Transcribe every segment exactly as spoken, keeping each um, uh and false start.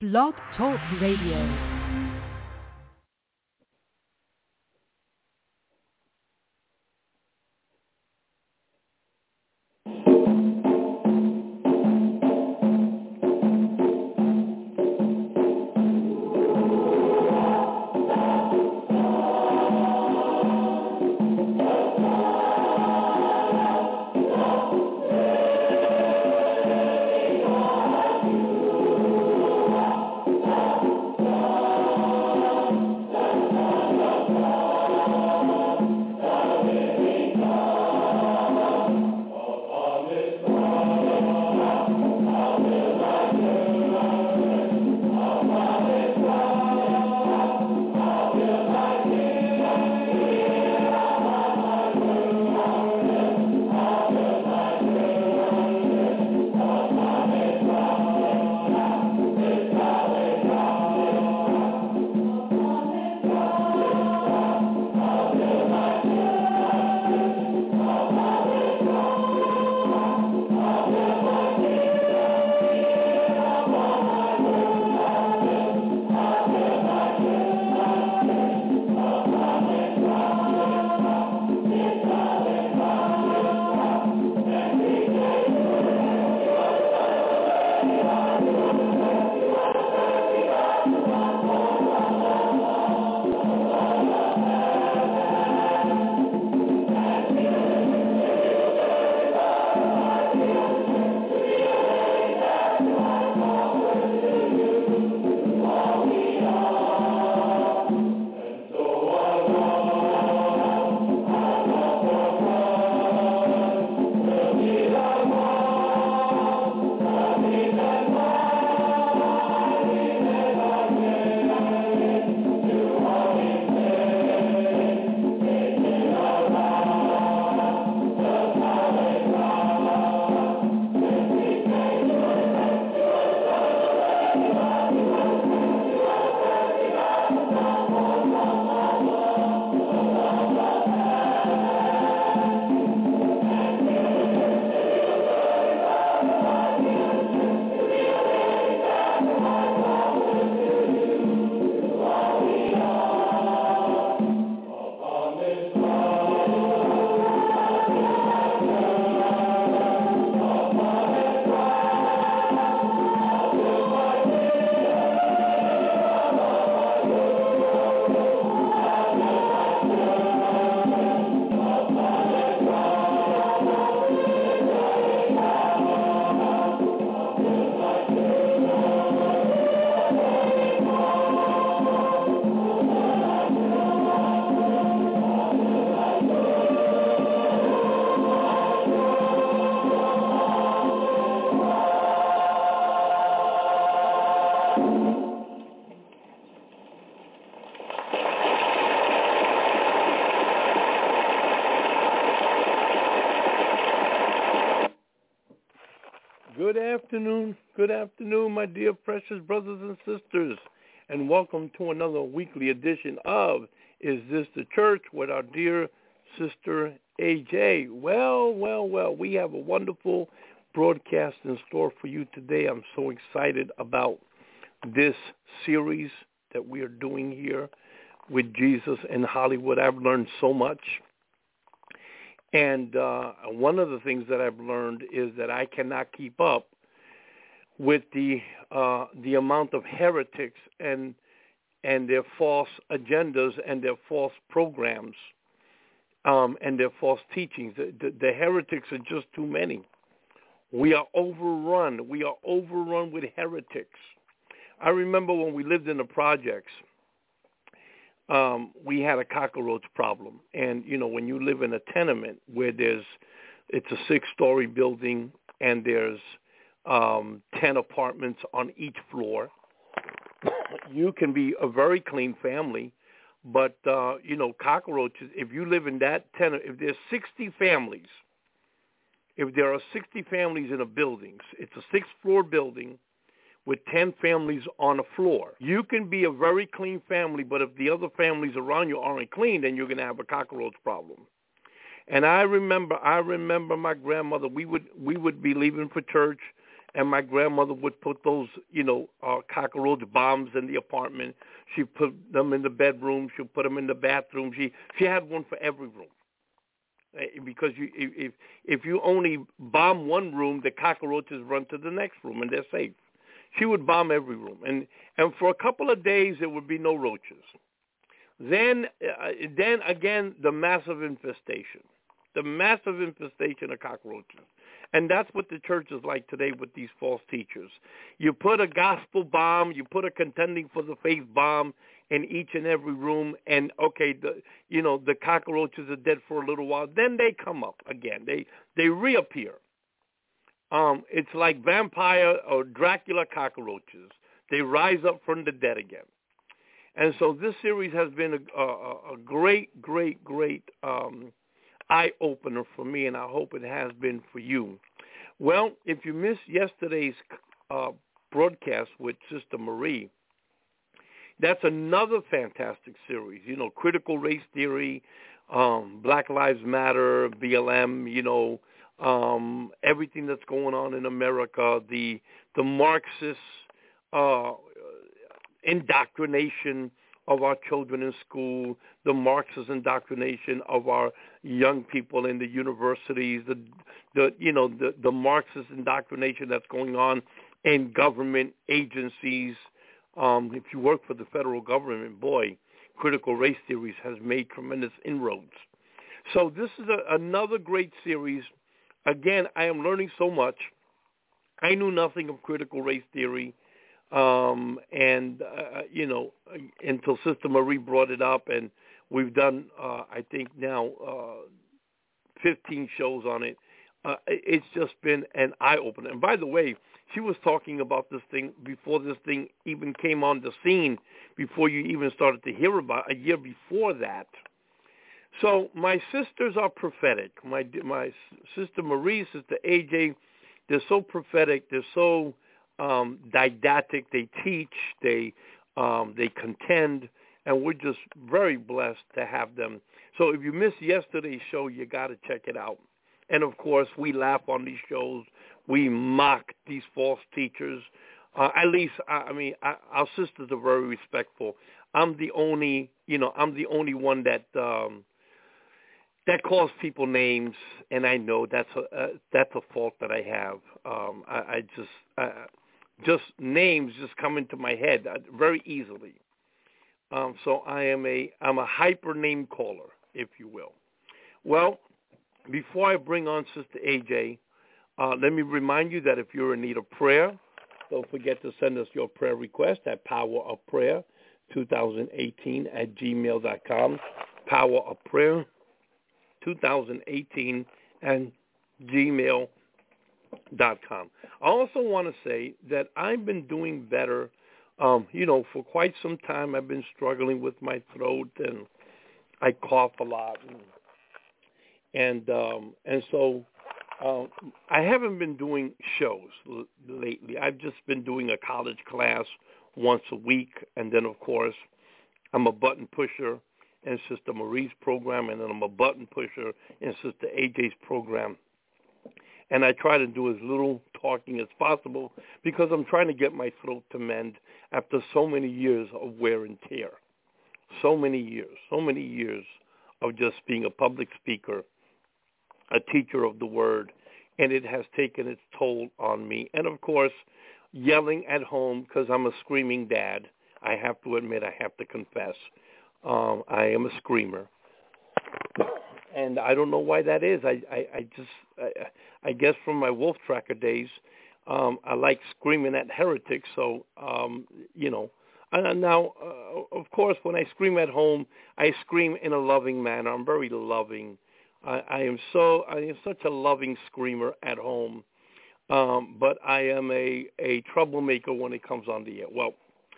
Blog Talk Radio. Good afternoon, good afternoon, my dear precious brothers and sisters, and welcome to another weekly edition of Is This the Church with our dear sister A J. Well, well, well, we have a wonderful broadcast in store for you today. I'm so excited about this series that we are doing here with Jesus in Hollywood. I've learned so much. And uh, one of the things that I've learned is that I cannot keep up with the uh, the amount of heretics and and their false agendas and their false programs um, and their false teachings. The, the, the heretics are just too many. We are overrun. We are overrun with heretics. I remember when we lived in the projects, Um, we had a cockroach problem. And, you know, when you live in a tenement where there's, it's a six-story building and there's um, ten apartments on each floor, you can be a very clean family. But, uh, you know, cockroaches, if you live in that tenement, if there's sixty families, if there are sixty families in a building, it's a six-floor building with ten families on a floor. You can be a very clean family, but if the other families around you aren't clean, then you're going to have a cockroach problem. And I remember, I remember my grandmother. We would we would be leaving for church, and my grandmother would put those, you know, uh, cockroach bombs in the apartment. She put them in the bedroom. She put them in the bathroom. She she had one for every room. Because you, if if you only bomb one room, the cockroaches run to the next room and they're safe. She would bomb every room, and and for a couple of days there would be no roaches. Then uh, then again the massive infestation, the massive infestation of cockroaches, and that's what the church is like today with these false teachers. You put a gospel bomb, you put a contending for the faith bomb in each and every room, and okay, the you know the cockroaches are dead for a little while. Then they come up again. They they reappear. Um, it's like vampire or Dracula cockroaches. They rise up from the dead again. And so this series has been a, a, a great, great, great um, eye opener for me, and I hope it has been for you. Well, if you missed yesterday's uh, broadcast with Sister Marie, that's another fantastic series. You know, critical race theory, um, Black Lives Matter, B L M, you know, um, everything that's going on in America, the the Marxist uh, indoctrination of our children in school, the Marxist indoctrination of our young people in the universities, the the you know the, the Marxist indoctrination that's going on in government agencies. Um, if you work for the federal government, boy, critical race theories has made tremendous inroads. So this is a, another great series. Again, I am learning so much. I knew nothing of critical race theory, um, and, uh, you know, until Sister Marie brought it up, and we've done, uh, I think now, uh, fifteen shows on it. Uh, it's just been an eye-opener. And by the way, she was talking about this thing before this thing even came on the scene, before you even started to hear about it, a year before that. So my sisters are prophetic. My my Sister Marie, Sister A J, they're so prophetic. They're so um, didactic. They teach. They um, they contend, and we're just very blessed to have them. So if you missed yesterday's show, you got to check it out. And of course, we laugh on these shows. We mock these false teachers. Uh, at least, I, I mean, I, our sisters are very respectful. I'm the only, you know, I'm the only one that. Um, That calls people names, and I know that's a uh, that's a fault that I have. Um, I, I just uh, just names just come into my head very easily. Um, so I am a I'm a hyper name caller, if you will. Well, before I bring on Sister A J, uh, let me remind you that if you're in need of prayer, don't forget to send us your prayer request at Power of Prayer twenty eighteen at gmail dot com. Power of Prayer twenty eighteen and gmail dot com. I also want to say that I've been doing better. Um, you know, for quite some time I've been struggling with my throat, and I cough a lot, and and, um, and so um, I haven't been doing shows l- lately. I've just been doing a college class once a week, and then of course I'm a button pusher in Sister Marie's program, and then I'm a button pusher in Sister A J's program. And I try to do as little talking as possible because I'm trying to get my throat to mend after so many years of wear and tear. So many years, so many years of just being a public speaker, a teacher of the word, and it has taken its toll on me. And, of course, yelling at home because I'm a screaming dad. I have to admit, I have to confess. Um, I am a screamer, and I don't know why that is. I, I, I just, I, I guess from my Wolf Tracker days, um, I like screaming at heretics. So, um, you know, and now, uh, of course, when I scream at home, I scream in a loving manner. I'm very loving. I, I am so, I am such a loving screamer at home, um, but I am a, a troublemaker when it comes on the air. Well,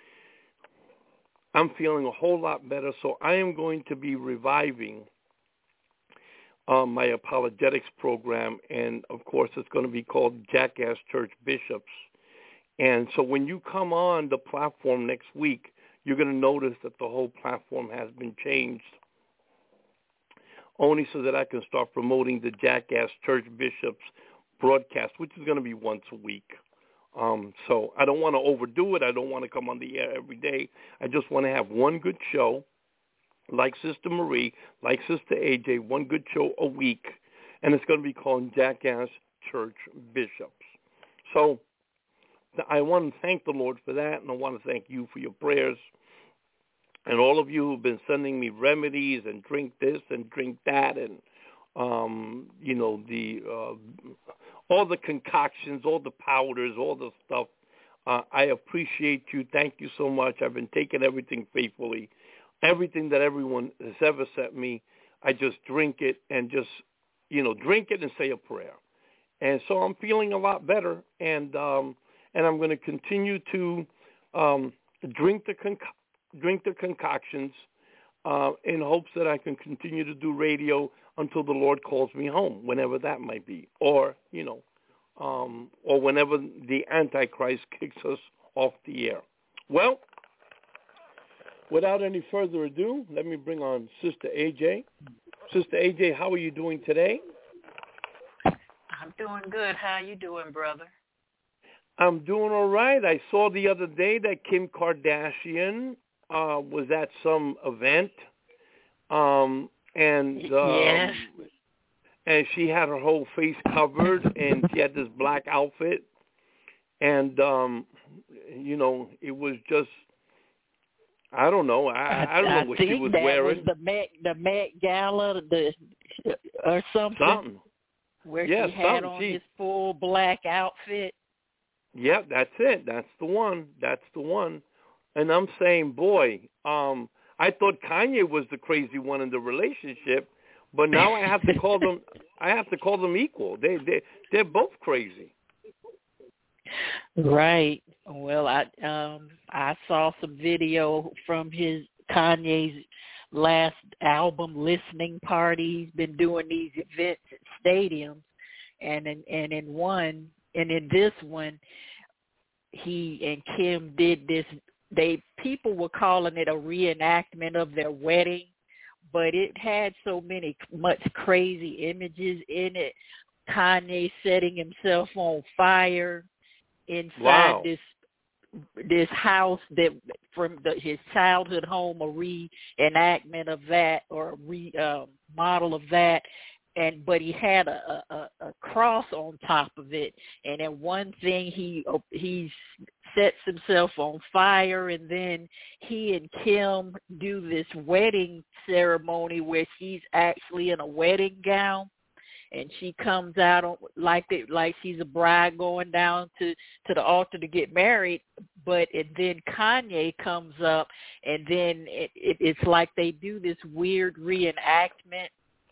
I'm feeling a whole lot better, so I am going to be reviving um, my apologetics program, and, of course, it's going to be called Jackass Church Bishops. And so when you come on the platform next week, you're going to notice that the whole platform has been changed, only so that I can start promoting the Jackass Church Bishops broadcast, which is going to be once a week. Um, so I don't want to overdo it. I don't want to come on the air every day. I just want to have one good show, like Sister Marie, like Sister A J, one good show a week, and it's going to be called Jackass Church Bishops. So I want to thank the Lord for that, and I want to thank you for your prayers, and all of you who've been sending me remedies and drink this and drink that, and um, you know, the uh, all the concoctions, all the powders, all the stuff. Uh, I appreciate you. Thank you so much. I've been taking everything faithfully. Everything that everyone has ever sent me, I just drink it and just, you know, drink it and say a prayer. And so I'm feeling a lot better, and um, and I'm going to continue to um, drink the conco- drink the concoctions uh, in hopes that I can continue to do radio until the Lord calls me home, whenever that might be, or, you know, um, or whenever the Antichrist kicks us off the air. Well, without any further ado, let me bring on Sister A J. Sister A J, how are you doing today? I'm doing good. How you doing, brother? I'm doing all right. I saw the other day that Kim Kardashian uh, was at some event, um, and um, yes. and she had her whole face covered, and she had this black outfit, and um, you know, it was just, I don't know, I, I don't know I what think she was that wearing. Was the Met, the Met Gala, the or something. Something. Where yeah, she had something. on She, this full black outfit. Yeah, that's it. That's the one. That's the one. And I'm saying, boy, um, I thought Kanye was the crazy one in the relationship, but now I have to call them. I have to call them equal. They they they're both crazy. Right. Well, I um I saw some video from his Kanye's last album listening party. He's been doing these events at stadiums, and in and in one and in this one, he and Kim did this. They people were calling it a reenactment of their wedding, but it had so many much crazy images in it. Kanye setting himself on fire inside wow. this this house that from the, his childhood home, a reenactment of that or a re, uh, model of that. And but he had a, a, a cross on top of it, and then one thing he he sets himself on fire, and then he and Kim do this wedding ceremony where she's actually in a wedding gown, and she comes out on, like it, like she's a bride going down to, to the altar to get married. But and then Kanye comes up, and then it, it, it's like they do this weird reenactment.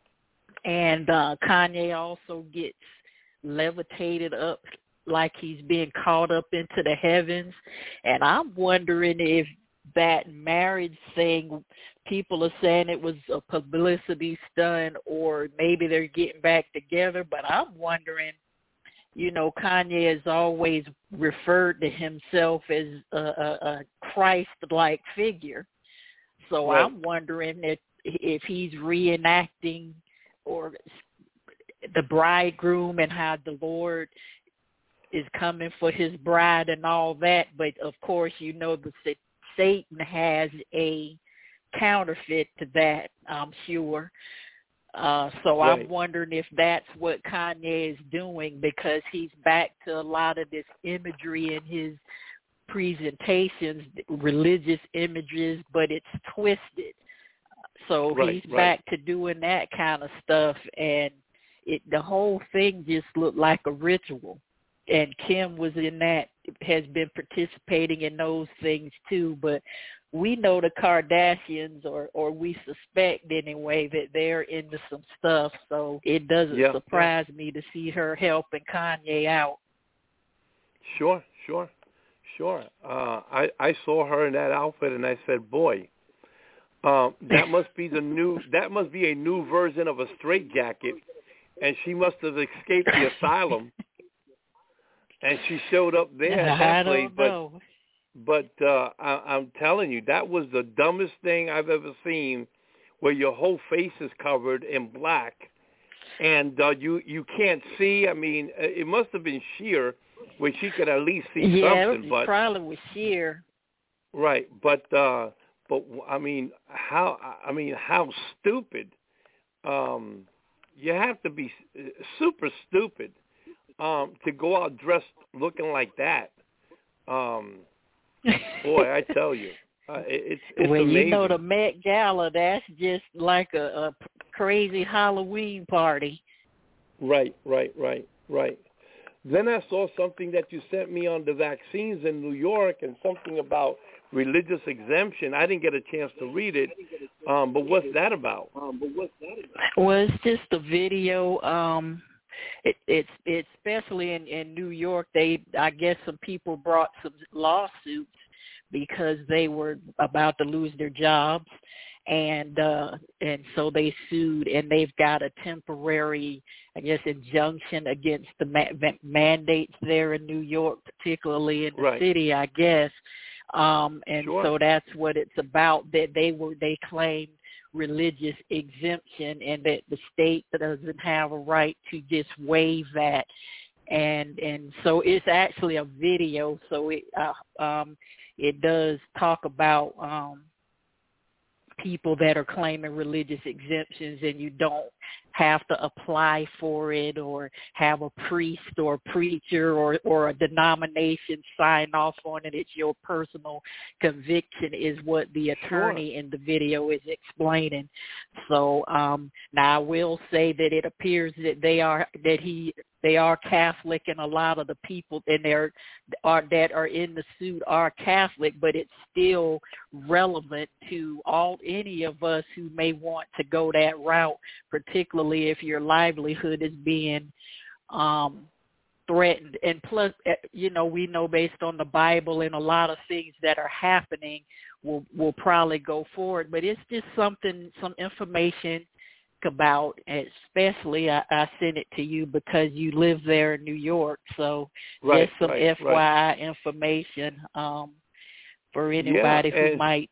And uh, Kanye also gets levitated up like he's being caught up into the heavens. And I'm wondering if that marriage thing, people are saying it was a publicity stunt or maybe they're getting back together. But I'm wondering, you know, Kanye has always referred to himself as a, a, a Christ-like figure. So right. I'm wondering if, if he's reenacting or the bridegroom and how the Lord is coming for his bride and all that. But, of course, you know, the Satan has a counterfeit to that, I'm sure. Uh, so right. I'm wondering if that's what Kanye is doing, because he's back to a lot of this imagery in his presentations, religious images, but it's twisted. So right, he's right. back to doing that kind of stuff, and it the whole thing just looked like a ritual. And Kim was in that, has been participating in those things too. But we know the Kardashians, or, or we suspect anyway, that they're into some stuff. So it doesn't yeah, surprise yeah. me to see her helping Kanye out. Sure, sure, sure. Uh, I, I saw her in that outfit, and I said, boy, Uh, that must be the new. That must be a new version of a straitjacket, and she must have escaped the asylum. And she showed up there at that I place. don't know. But but uh, I, I'm telling you, that was the dumbest thing I've ever seen, where your whole face is covered in black, and uh, you you can't see. I mean, it must have been sheer, where she could at least see yeah, something. But probably was sheer. Right, but uh, but I mean, how I mean, how stupid. Um, you have to be super stupid um, to go out dressed looking like that. Um, boy, I tell you, uh, it, it's it's well, amazing. you know, the Met Gala, that's just like a, a crazy Halloween party. Right, right, right, right. Then I saw something that you sent me on the vaccines in New York and something about religious exemption. I didn't get a chance to read it, um, but what's that about? Well, it's just a video. Um, it, it's it's especially in, in New York. They, I guess, some people brought some lawsuits because they were about to lose their jobs, and uh, and so they sued, and they've got a temporary, I guess, injunction against the ma- mandates there in New York, particularly in the right. city, I guess. Um, and sure. so that's what it's about. That they were they claimed religious exemption, and that the state doesn't have a right to just waive that. And and so it's actually a video. So it uh, um, it does talk about um, people that are claiming religious exemptions, and you don't have to apply for it or have a priest or preacher or, or a denomination sign off on it. It's your personal conviction is what the attorney sure. in the video is explaining. So um, now I will say that it appears that they are that he they are Catholic, and a lot of the people in there are that are in the suit are Catholic, but it's still relevant to all any of us who may want to go that route, particularly if your livelihood is being um, threatened. And plus, you know, we know based on the Bible and a lot of things that are happening will will probably go forward. But it's just something, some information about, especially I, I sent it to you because you live there in New York. So right, just some right, F Y I right. information um, for anybody yeah, who might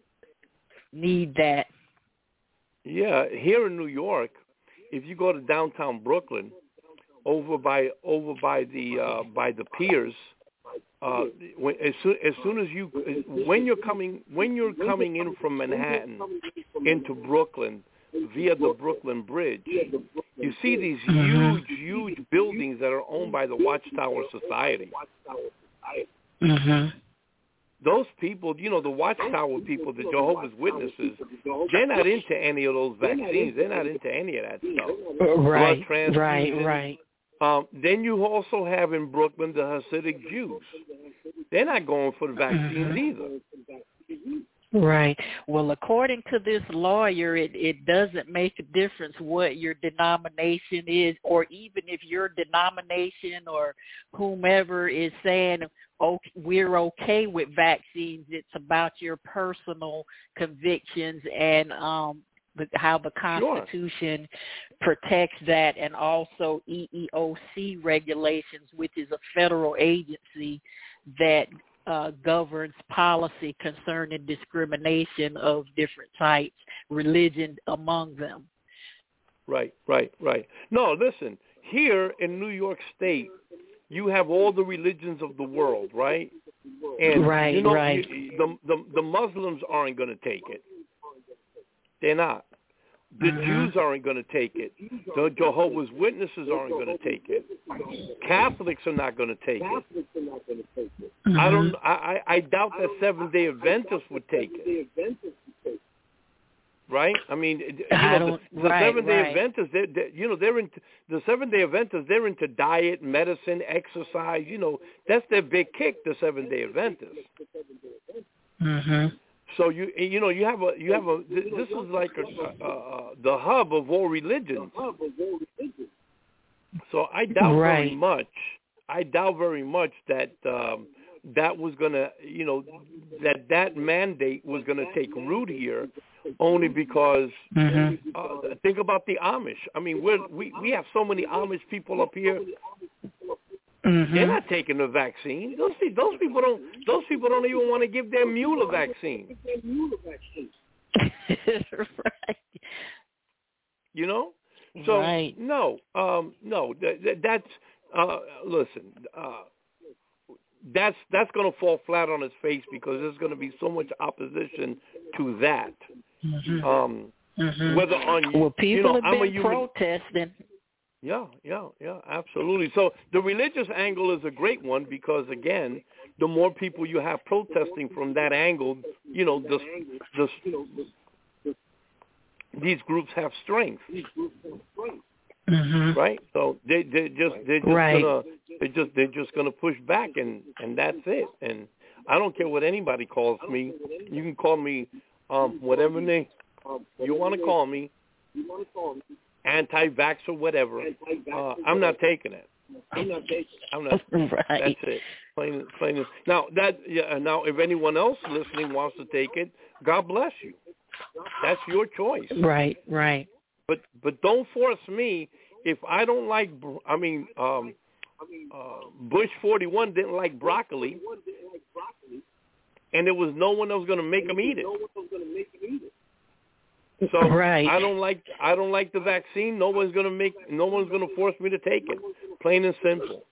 need that. Yeah, here in New York, if you go to downtown Brooklyn, over by over by the uh, by the piers, uh, when, as soon as soon as you when you're coming when you're coming in from Manhattan into Brooklyn via the Brooklyn Bridge, you see these huge huge buildings that are owned by the Watchtower Society. Mm-hmm. Those people, you know, the Watchtower people, the Jehovah's Witnesses, they're not into any of those vaccines. They're not into any of that stuff. Right, Blood right, right. Um, then you also have in Brooklyn the Hasidic Jews. They're not going for the vaccines mm-hmm. either. Right. Well, according to this lawyer, it, it doesn't make a difference what your denomination is, or even if your denomination or whomever is saying, oh, we're okay with vaccines. It's about your personal convictions and um, the, how the Constitution sure. protects that, and also E E O C regulations, which is a federal agency that Uh, governs policy concerning discrimination of different types, religion among them. Right, right, right. No, listen, here in New York State, you have all the religions of the world, right? And right, you know, right. You, the, the the Muslims aren't going to take it. They're not. The mm-hmm. Jews aren't going to take it. The Jehovah's Witnesses aren't going to take it. Catholics are not going to take it. Mm-hmm. I don't. I, I doubt that Seventh-day Adventists would take it. Right? I mean, you know, the, the right, Seventh-day right. Adventists, they're, they're, you know, they're into the Seventh-day Adventists. They're into diet, medicine, exercise. You know, that's their big kick. The Seventh-day Adventists. Mm-hmm. So you you know you have a you have a this is like a, uh, the hub of all religions. So I doubt right. very much. I doubt very much that um, that was gonna you know that that mandate was gonna take root here, only because mm-hmm. uh, think about the Amish. I mean we're, we we have so many Amish people up here. Mm-hmm. They're not taking the vaccine. Those those people don't. Those people don't even want to give their mule a vaccine. right. You know. So right. no, um, no. That, that, that's uh, listen. Uh, that's that's going to fall flat on its face because there's going to be so much opposition to that. Mm-hmm. Um, mm-hmm. Whether on well, people you know, have I'm been a human, protesting. Yeah, yeah, yeah, absolutely. So the religious angle is a great one because, again, the more people you have protesting from that angle, you know, the, the, these groups have strength, mm-hmm. right? So they they just they're just right. gonna they just they're just gonna push back, and and that's it. And I don't care what anybody calls me. You can call me um, whatever name you want to call me. Anti-vax or whatever, uh, I'm not taking it. I'm not taking it. I'm not. Right. That's it. Plain, plain. Now that yeah, now if anyone else listening wants to take it, God bless you. That's your choice. Right, right. But but don't force me if I don't like. I mean, um, uh, Bush forty-one didn't like broccoli, and there was no one that was going to make him eat it. So right. I don't like I don't like the vaccine. No one's gonna make no one's gonna force me to take it. Plain and simple.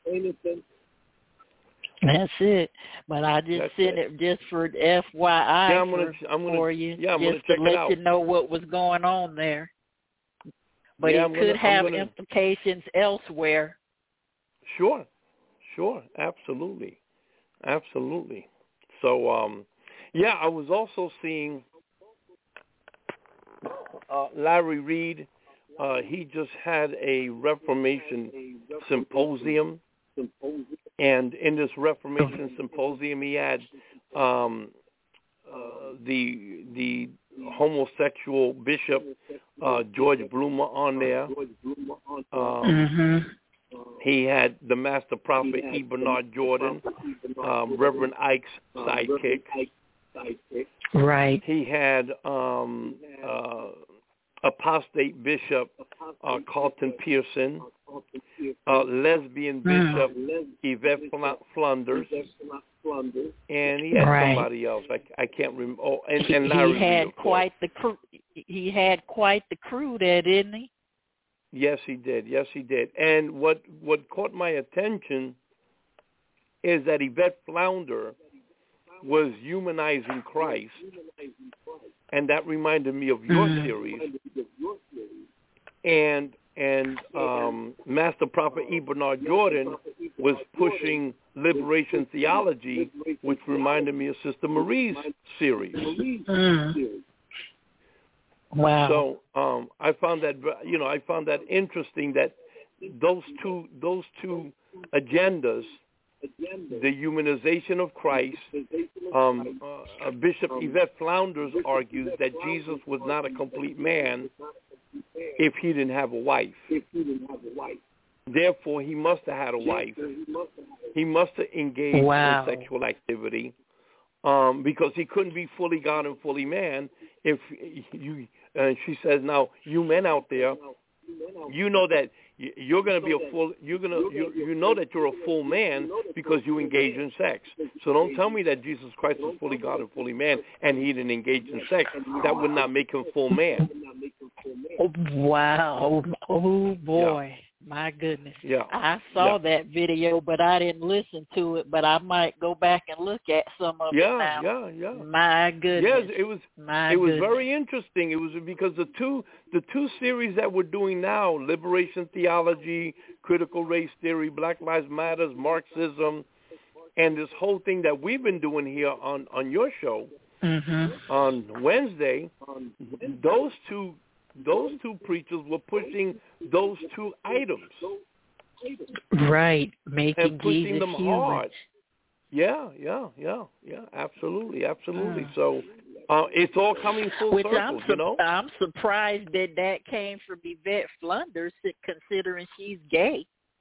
That's it. But I just That's sent it. it just for F Y I yeah, I'm gonna, for, I'm gonna, for you, yeah, I'm just gonna check to let it out. you know what was going on there. But yeah, it I'm could gonna, have gonna, implications elsewhere. Sure, sure, absolutely, absolutely. So, um, yeah, I was also seeing. Uh, Larry Reed, uh, he just had a Reformation symposium, and in this Reformation symposium, he had um, uh, the the homosexual bishop uh, George Bloomer on there. Um, mm-hmm. He had the master prophet E. Bernard Jordan, um, Reverend Ike's sidekick. Right. He had um, uh, apostate bishop uh, Carlton Pearson, uh, lesbian bishop mm. Yvette Flanders, and he had right. somebody else. I, I can't remember. Oh, and, and Larry he had Reed, quite the crew. He had quite the crew there, didn't he? Yes, he did. Yes, he did. And what what caught my attention is that Yvette Flounder was humanizing Christ, and that reminded me of your mm-hmm. series. And and um, Master Prophet E. Bernard Jordan was pushing liberation theology, which reminded me of Sister Marie's series. Mm. Wow. So um, I found that you know I found that interesting that those two those two agendas. The humanization of Christ. Um, uh, Bishop Yvette Flounders argues that Jesus was not a complete man if he didn't have a wife. Therefore, he must have had a wife. He must have engaged wow. in sexual activity um, because he couldn't be fully God and fully man. If you, uh, she says, now you men out there, you know that you're going to be a full. You're going to. You, you know that you're a full man because you engage in sex. So don't tell me that Jesus Christ was fully God and fully man, and he didn't engage in sex. That would not make him full man. Oh, wow! Oh boy! Yeah. My goodness. Yeah. I saw yeah. that video, but I didn't listen to it. But I might go back and look at some of yeah, it now. Yeah, yeah, yeah. My goodness. Yes, it was. My it was goodness. very interesting. It was because the two the two series that we're doing now, Liberation Theology, Critical Race Theory, Black Lives Matter, Marxism, and this whole thing that we've been doing here on, on your show mm-hmm. on Wednesday, those two those two preachers were pushing those two items. Right, making and pushing Jesus them human. hard. Yeah, yeah, yeah, yeah, absolutely, absolutely. Uh, so uh, it's all coming full which circle, I'm, su- you know? I'm surprised that that came from Yvette Flanders, considering she's gay.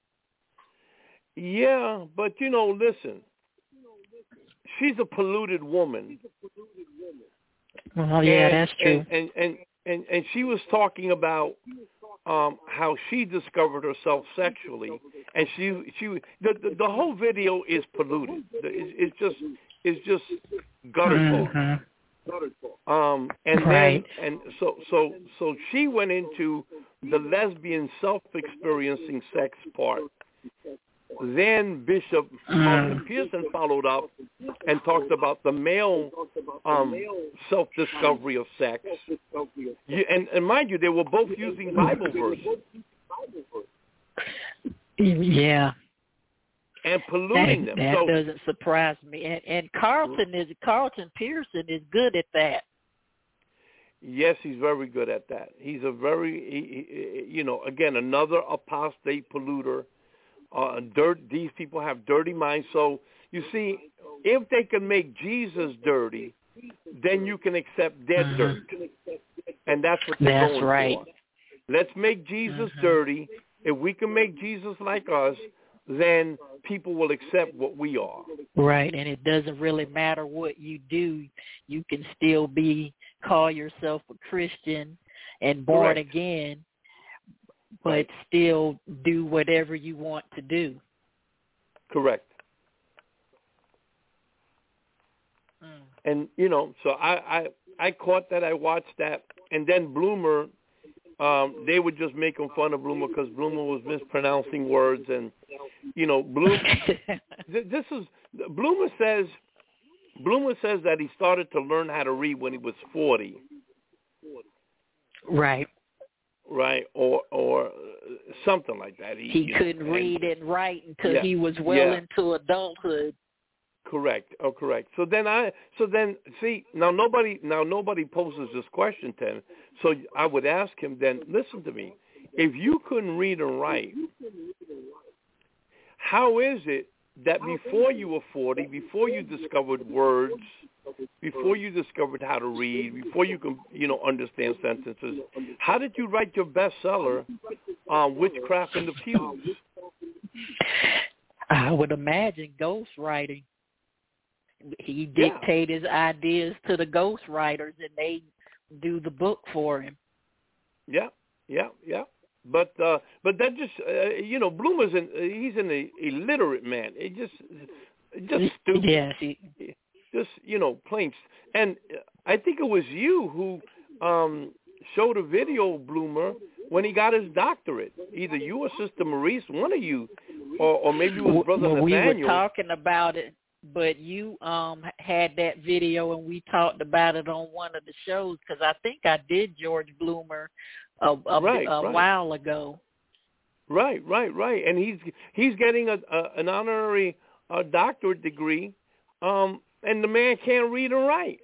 Yeah, but, you know, listen, she's a polluted woman. Well, yeah, and, that's true. And, and, and, and, and she was talking about um, how she discovered herself sexually, and she she the the, the whole video is polluted. It's, it's just it's just gutter talk. Mm-hmm. Um, and right. then and so so so she went into the lesbian self-experiencing sex part, then Bishop Carlton Pearson followed up and talked about the male um, self-discovery of sex. You, and, and mind you, they were both using Bible verses. Yeah. And polluting that, them. That so, doesn't surprise me. And, and Carlton is Carlton Pearson is good at that. Yes, he's very good at that. He's a very, he, he, you know, again, another apostate polluter. Uh, dirt. These people have dirty minds. So you see, if they can make Jesus dirty, then you can accept their mm-hmm. dirt, and that's what they're that's going right. for. Let's make Jesus mm-hmm. dirty. If we can make Jesus like us, then people will accept what we are. Right, and it doesn't really matter what you do. You can still be, call yourself a Christian and born Correct. again, but right. still do whatever you want to do. Correct. Mm. And, you know, so I, I, I caught that, I watched that, and then Bloomer, um, they were just making fun of Bloomer because Bloomer was mispronouncing words, and, you know, Bloomer, this is, Bloomer says, Bloomer says that he started to learn how to read when he was forty. Right. Right, or or something like that. He, he couldn't know, read and, and write until yeah, he was well yeah. into adulthood. Correct. Oh, correct. So then I, so then see now nobody now nobody poses this question to him. So I would ask him then. Listen to me. If you couldn't read and write, how is it that before you were forty, before you discovered words, before you discovered how to read, before you can, you know, understand sentences, how did you write your bestseller, uh, Witchcraft in the Pews? I would imagine ghostwriting. He dictates yeah. his ideas to the ghostwriters, and they do the book for him. Yeah, yeah, yeah. But uh, but that just uh, you know, Bloomer's an he's an illiterate man. It just just stupid. Yeah. He, just you know, plain. And I think it was you who um, showed a video of Bloomer when he got his doctorate. Either you or Sister Maurice, one of you, or, or maybe it was Brother well, Nathaniel. We were talking about it, but you um, had that video, and we talked about it on one of the shows because I think I did George Bloomer a, a, right, a right. while ago. Right, right, right. And he's he's getting a, a an honorary uh, doctorate degree, um, and the man can't read or write.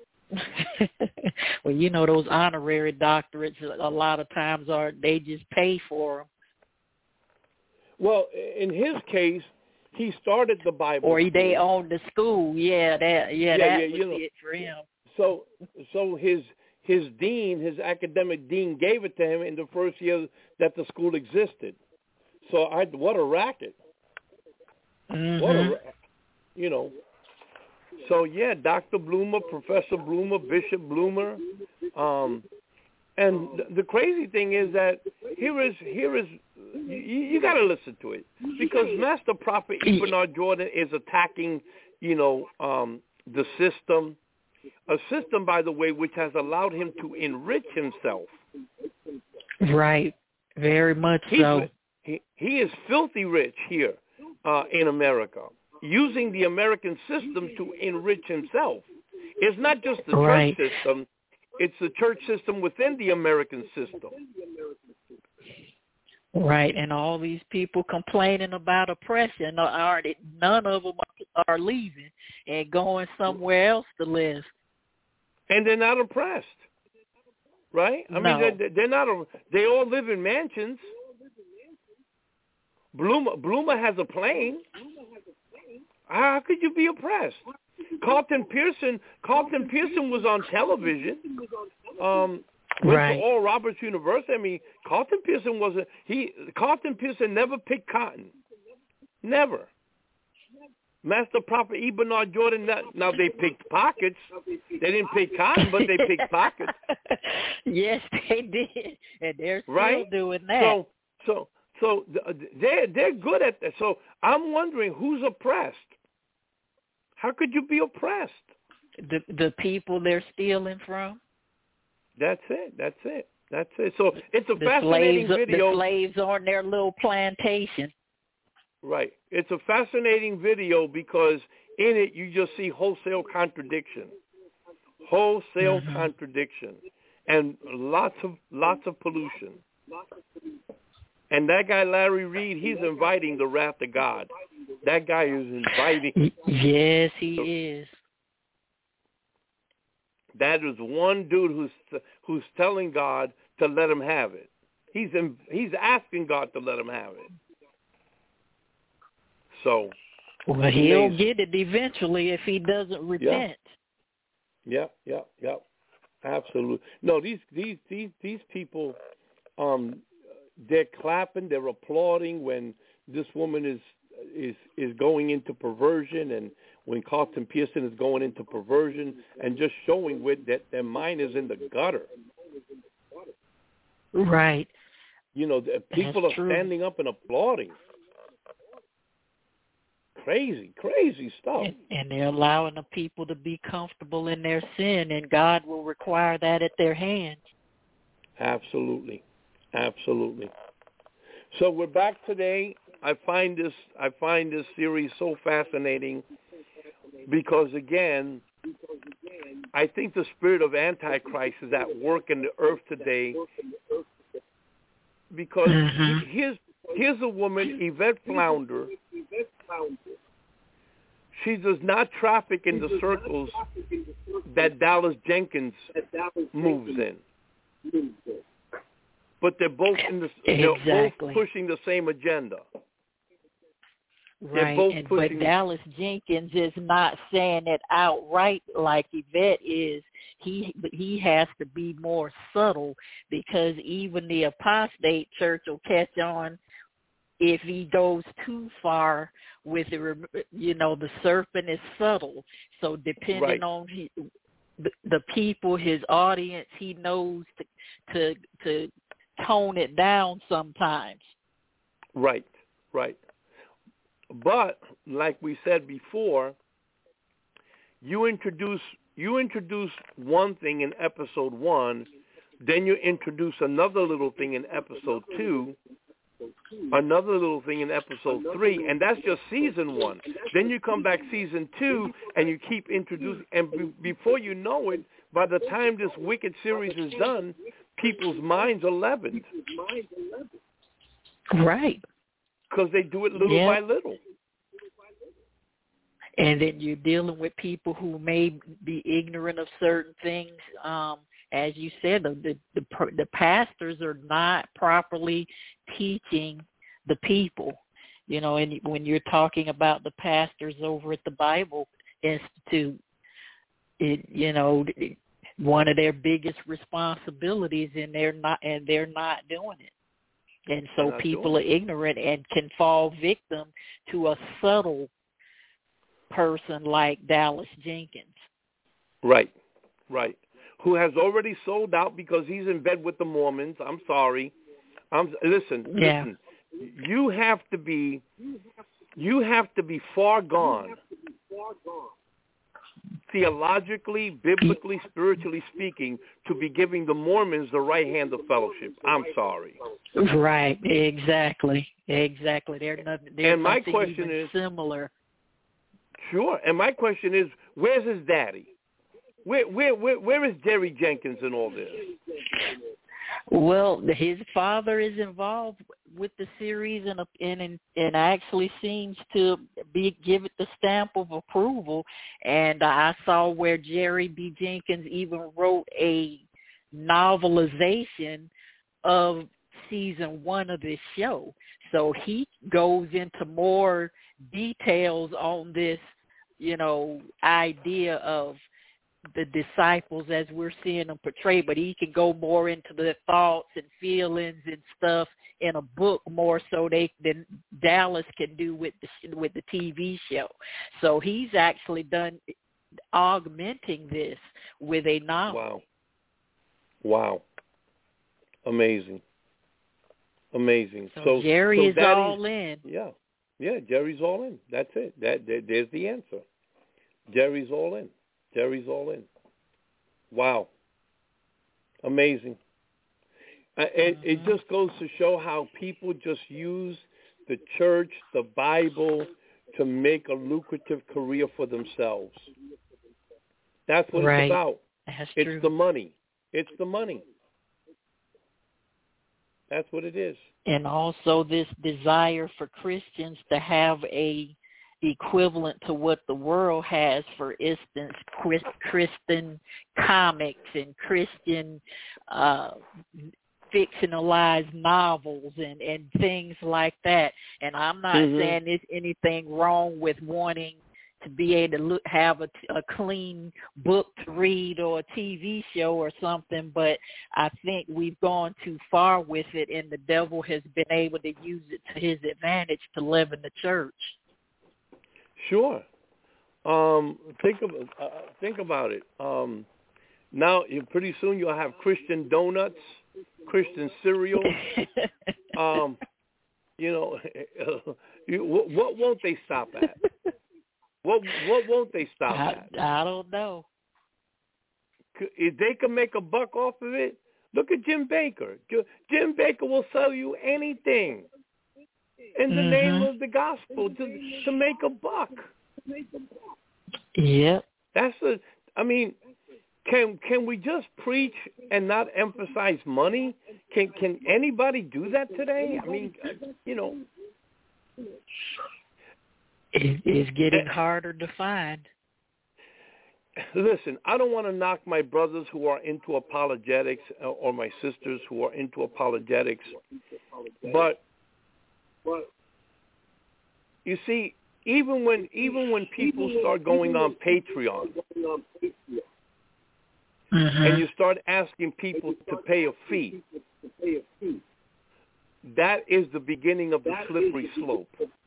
Well, you know, those honorary doctorates a lot of times are they just pay for them. Well, in his case, he started the Bible or school. They owned the school. Yeah, that yeah, yeah that yeah, was you know, it for him. So, so his his dean, his academic dean, gave it to him in the first year that the school existed. So, I what a racket! Mm-hmm. What a, you know. So yeah, Doctor Bloomer, Professor Bloomer, Bishop Bloomer, um, and th- the crazy thing is that here is here is you, you got to listen to it because Master Prophet E. Bernard Jordan is attacking, you know, um, the system, a system, by the way, which has allowed him to enrich himself. Right, very much He's, so. He he is filthy rich here uh, in America, using the American system to enrich himself. It's not just the right. church system. It's the church system within the American system. Right, and all these people complaining about oppression, are none of them are leaving and going somewhere else to live. And they're not oppressed, right? I no. mean, they're, they're not. They all live in mansions. Bloomer, Bloomer has a plane. How could you be oppressed? Carlton Pearson, Carlton Pearson was on television. Um, went right. to Oral Roberts University. I mean, Carlton Pearson wasn't. He Carlton Pearson never picked cotton. Never. Master Prophet E. Bernard Jordan. Now they picked pockets. They didn't pick cotton, but they picked pockets. Yes, they did, and they're still right? doing that. So, so, so they're they're good at that. So I'm wondering who's oppressed. How could you be oppressed? The the people they're stealing from. That's it. That's it. That's it. So it's a the fascinating slaves, video. The slaves on their little plantation. Right. It's a fascinating video because in it you just see wholesale contradiction. Wholesale mm-hmm. contradiction. And lots of lots of pollution. And that guy Larry Reed, he's inviting the wrath of God. That guy is inviting. Yes, he is. That is one dude who's who's telling God to let him have it. He's in, he's asking God to let him have it. So, well, he'll amazing. get it eventually if he doesn't repent. Yeah, yeah, yeah, absolutely. No, these these these these people, um, they're clapping, they're applauding when this woman is is is going into perversion, and when Carlton Pearson is going into perversion, and just showing with that their mind is in the gutter. Right. You know, the people That's are true. standing up and applauding. Crazy, crazy stuff. And, and they're allowing the people to be comfortable in their sin, and God will require that at their hands. Absolutely, absolutely. So we're back today. I find this I find this series so fascinating because, again, I think the spirit of Antichrist is at work in the earth today because mm-hmm. here's, here's a woman, Yvette Flounder. She does not traffic in the circles that Dallas Jenkins moves in. But they're both in the, they're exactly. both pushing the same agenda. Right, and, but Dallas Jenkins is not saying it outright like Yvette is. He he has to be more subtle because even the apostate church will catch on if he goes too far with the, you know, the serpent is subtle. So depending right. on he, the, the people, his audience, he knows to, to to tone it down sometimes. Right, right. But like we said before, you introduce you introduce one thing in episode one, then you introduce another little thing in episode two, another little thing in episode three, and that's just season one. Then you come back season two, and you keep introducing, and be, before you know it, by the time this wicked series is done, people's minds are leavened. Right. Because they do it little yeah. by little. And then you're dealing with people who may be ignorant of certain things. Um, as you said, the, the the the pastors are not properly teaching the people. You know, and when you're talking about the pastors over at the Bible Institute, it you know it, one of their biggest responsibilities, and they're not and they're not doing it. And so people are ignorant and can fall victim to a subtle person like Dallas Jenkins. Right, right. Who has already sold out because he's in bed with the Mormons. I'm sorry. I'm listen, yeah. listen. You have to be you have to be far gone. Theologically, biblically, spiritually speaking, to be giving the Mormons the right hand of fellowship. I'm sorry. Right, exactly, exactly. They're not. They're and my nothing question even is similar. Sure, and my question is, where's his daddy? Where, where, where, where is Jerry Jenkins in all this? Well, his father is involved with the series and and and actually seems to be give it the stamp of approval. And I saw where Jerry B. Jenkins even wrote a novelization of season one of this show. So he goes into more details on this, you know, idea of the disciples as we're seeing them portrayed, but he can go more into the thoughts and feelings and stuff in a book more so they than Dallas can do with the with the T V show. So he's actually done augmenting this with a novel. Wow. Wow. Amazing. Amazing. So, so Jerry so is that all is, in. Yeah. Yeah, Jerry's all in. That's it. That, that there's the answer. Jerry's all in. Jerry's all in. Wow. Amazing. Uh, it, it just goes to show how people just use the church, the Bible, to make a lucrative career for themselves. That's what right. it's about. That's it's true. the money. It's the money. That's what it is. And also this desire for Christians to have a equivalent to what the world has, for instance, Christian comics and Christian uh, fictionalized novels and, and things like that. And I'm not mm-hmm. saying there's anything wrong with wanting to be able to look, have a, a clean book to read or a T V show or something, but I think we've gone too far with it, and the devil has been able to use it to his advantage to live in the church. Sure. Um, think of uh, think about it. Um, now, pretty soon you'll have Christian donuts, Christian cereal. um, you know, you, what, what won't they stop at? What what won't they stop I, at? I don't know. If they can make a buck off of it, look at Jim Baker. Jim Baker will sell you anything in the mm-hmm. name of the gospel to to make a buck. Yep. That's a. I mean, can can we just preach and not emphasize money? Can can anybody do that today? I mean, you know. It, it's getting harder to find. Listen, I don't want to knock my brothers who are into apologetics or my sisters who are into apologetics, but you see, even when even when people start going on Patreon mm-hmm. and you start asking people to pay a fee, that is the beginning of the slippery slope.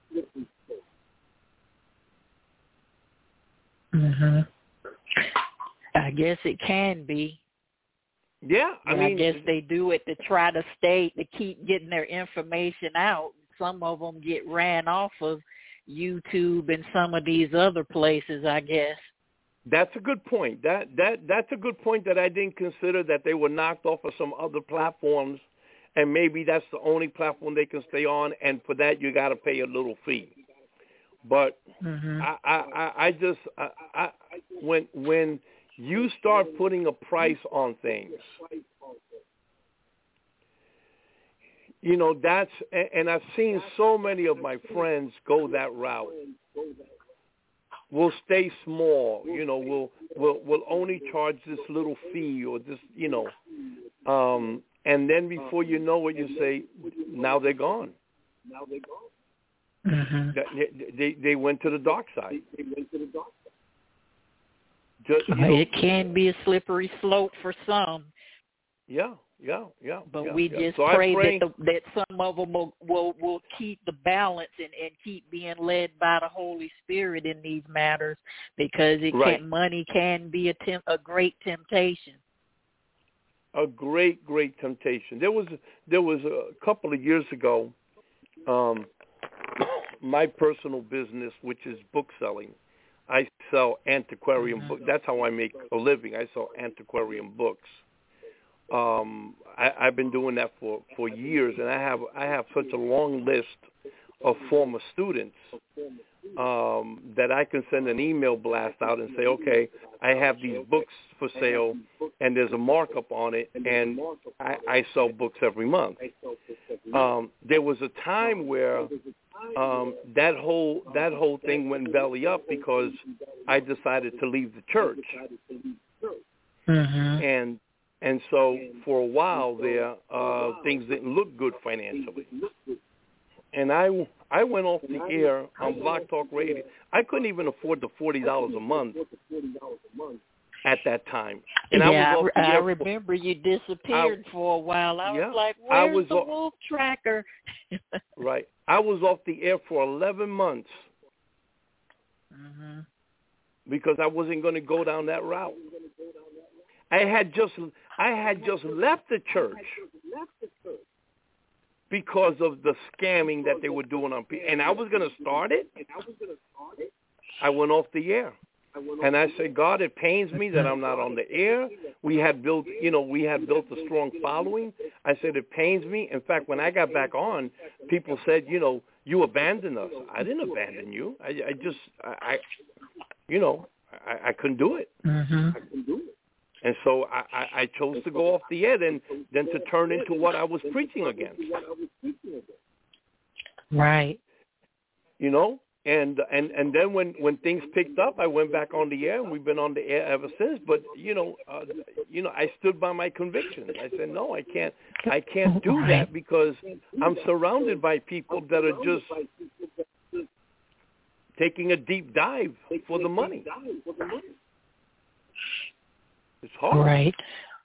Mm-hmm. I guess it can be. Yeah, I but mean, I guess they do it to try to stay, to keep getting their information out. Some of them get ran off of YouTube and some of these other places, I guess. That's a good point. That that that's a good point that I didn't consider, that they were knocked off of some other platforms, and maybe that's the only platform they can stay on, and for that you got to pay a little fee. But mm-hmm. I, I, I just I, I, when when you start putting a price on things, you know, that's, and I've seen so many of my friends go that route. We'll stay small, you know. We'll we'll we'll only charge this little fee or this, you know, um, and then before you know it, you say, now they're gone. Now they're gone. Mm-hmm. They, they they went to the dark side. Just, you know, it can be a slippery slope for some. Yeah, yeah, yeah. But yeah, we yeah. just so pray, pray that the, that some of them will, will will keep the balance and, and keep being led by the Holy Spirit in these matters, because it right. can money can be a temp, a great temptation. A great, great temptation. There was there was a couple of years ago. Um, my personal business, which is book selling, I sell antiquarian mm-hmm. books. That's how I make a living. I sell antiquarian books. Um, I, I've been doing that for, for years, and I have I have such a long list of former students um, that I can send an email blast out and say, okay, I have these books for sale, and there's a markup on it, and I, I sell books every month. Um, there was a time where um, that whole that whole thing went belly up because I decided to leave the church, mm-hmm. and and so for a while there, uh, things didn't look good financially. And I, I went off the air on Blog Talk Radio. I couldn't even afford the forty dollars a month at that time. And yeah, I, was off the I, I air remember for, you disappeared I, for a while. I yeah, was like, where's I was the off, wolf tracker? Right. I was off the air for eleven months mm-hmm. because I wasn't going to go down that route. I had just I had just left the church because of the scamming that they were doing on people, and I was going to start it. I went off the air, and I said, God, it pains me that I'm not on the air. We had built, you know, we had built a strong following. I said, it pains me. In fact, when I got back on, people said, you know, you abandoned us. I didn't abandon you. I, I just, I, I, you know, I, I couldn't do it. Mm-hmm. I couldn't do it. And so I, I, I chose to go off the air and then to turn into what I was preaching against. Right. You know, and and and then when, when things picked up, I went back on the air, and we've been on the air ever since. But you know, uh, you know, I stood by my convictions. I said, no, I can't, I can't do that because I'm surrounded by people that are just taking a deep dive for the money. It's horrible. Right.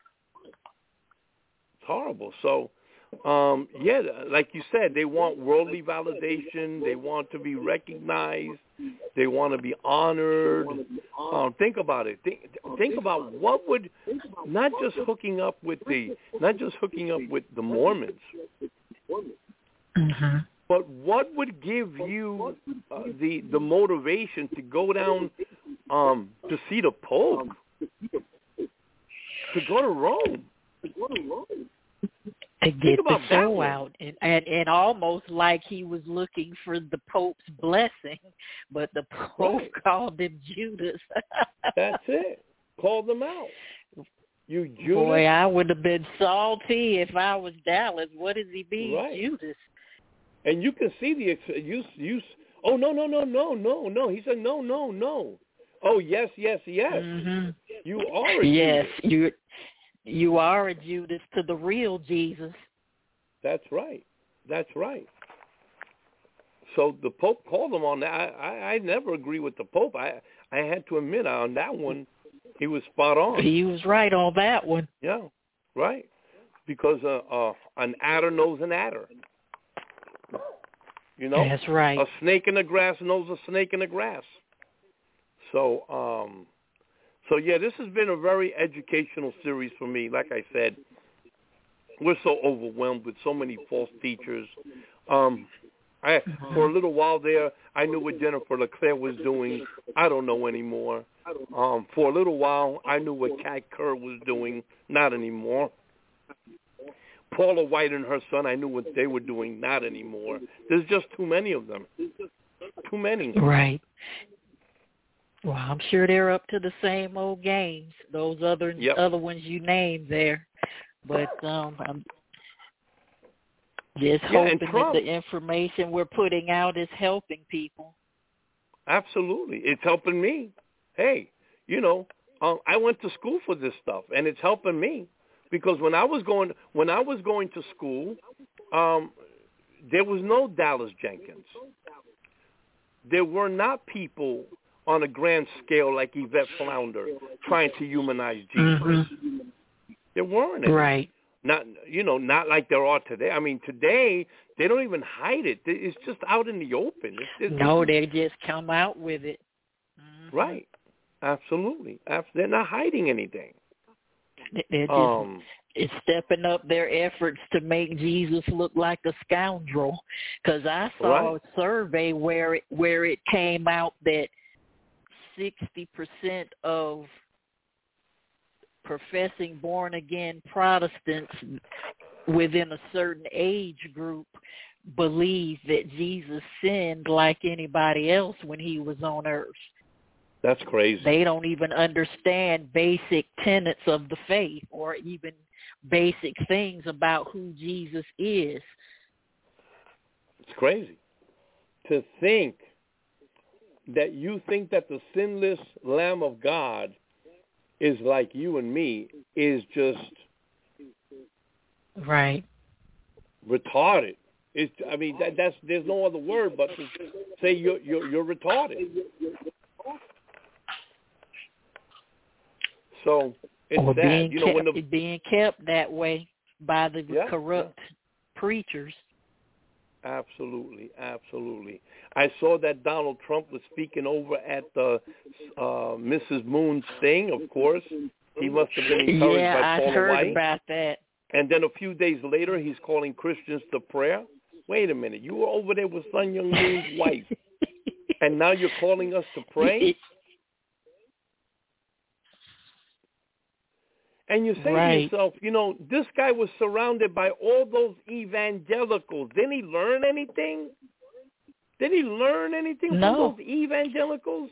It's horrible. So. Um, yeah, like you said, they want worldly validation. They want to be recognized. They want to be honored. Um, think about it. Think, think about what would not just hooking up with the not just hooking up with the Mormons, mm-hmm. but what would give you uh, the the motivation to go down um, to see the Pope, to go to Rome. To get the show out, and, and and almost like he was looking for the Pope's blessing, but the Pope right. called him Judas. That's it. Called them out. You Judas. Boy, I would have been salty if I was Dallas. What does he mean, right. Judas? And you can see the you you. Oh no no no no no no. He said no no no. Oh yes yes yes. Mm-hmm. You are a yes Judas. you. You are a Judas to the real Jesus. That's right. That's right. So the Pope called him on that. I, I, I never agree with the Pope. I I had to admit on that one, he was spot on. He was right on that one. Yeah, right. Because uh, uh, an adder knows an adder. You know? That's right. A snake in the grass knows a snake in the grass. So, um... So, yeah, this has been a very educational series for me. Like I said, we're so overwhelmed with so many false teachers. Um, I, for a little while there, I knew what Jennifer LeClaire was doing. I don't know anymore. Um, for a little while, I knew what Kat Kerr was doing. Not anymore. Paula White and her son, I knew what they were doing. Not anymore. There's just too many of them. Too many. Right. Well, I'm sure they're up to the same old games, those other yep. other ones you named there. But um, I'm just yeah, hoping Trump, that the information we're putting out is helping people. Absolutely. It's helping me. Hey, you know, um, I went to school for this stuff, and it's helping me. Because when I was going when I was going to school, um, there was no Dallas Jenkins. There were not people on a grand scale like Yvette Flounder trying to humanize Jesus. Mm-hmm. There weren't any. Right. Not, you know, not like there are today. I mean, today, they don't even hide it. It's just out in the open. It's, it's, no, they just come out with it. Mm-hmm. Right. Absolutely. They're not hiding anything. They're just um, it's stepping up their efforts to make Jesus look like a scoundrel. Because I saw right. a survey where it, where it came out that sixty percent of professing born-again Protestants within a certain age group believe that Jesus sinned like anybody else when he was on earth. That's crazy. They don't even understand basic tenets of the faith or even basic things about who Jesus is. It's crazy to think that you think that the sinless Lamb of God is like you and me is just right, retarded. It's, I mean, that, that's there's no other word but to say you're you're, you're retarded. So it's or sad, being you know, kept, when the being kept that way by the yeah, corrupt yeah. preachers. Absolutely, absolutely. I saw that Donald Trump was speaking over at the uh, Missus Moon's thing. Of course, he must have been encouraged yeah, by Paula I heard White. about that. And then a few days later, he's calling Christians to prayer. Wait a minute, you were over there with Sun Myung Moon's wife, and now you're calling us to pray? And you say right. to yourself, you know, this guy was surrounded by all those evangelicals. Didn't he learn anything? Did he learn anything no. from those evangelicals?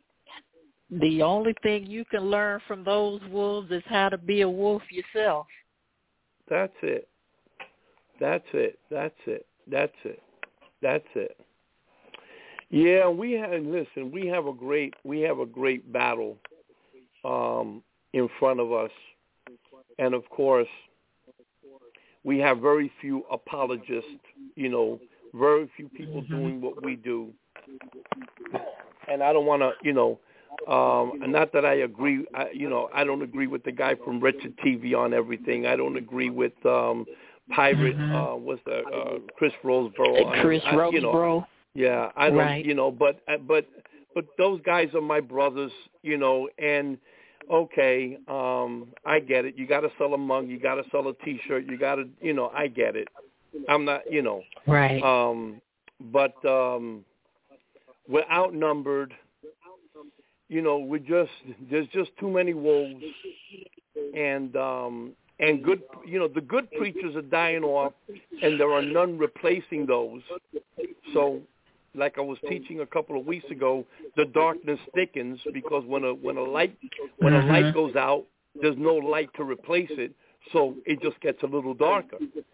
The only thing you can learn from those wolves is how to be a wolf yourself. That's it. That's it. That's it. That's it. That's it. Yeah, we have. Listen, we have a great. We have a great battle um, in front of us, and of course, we have very few apologists. You know, very few people mm-hmm. doing what we do, and I don't want to. You know. Um, not that I agree, I, you know, I don't agree with the guy from Wretched T V on everything. I don't agree with um, Pirate, mm-hmm. uh, what's the, uh, Chris Roseborough. Chris I, I, you know, Roseborough. Yeah, I don't, right. you know, but, but, but those guys are my brothers, you know, and okay, um, I get it. You got to sell a mug, you got to sell a T-shirt, you got to, you know, I get it. I'm not, you know. Right. Um, but um, we're outnumbered. You know, we just there's just too many wolves, and um, and good, you know, the good preachers are dying off, and there are none replacing those. So, like I was teaching a couple of weeks ago, the darkness thickens because when a when a light when mm-hmm. a light goes out, there's no light to replace it, so it just gets a little darker.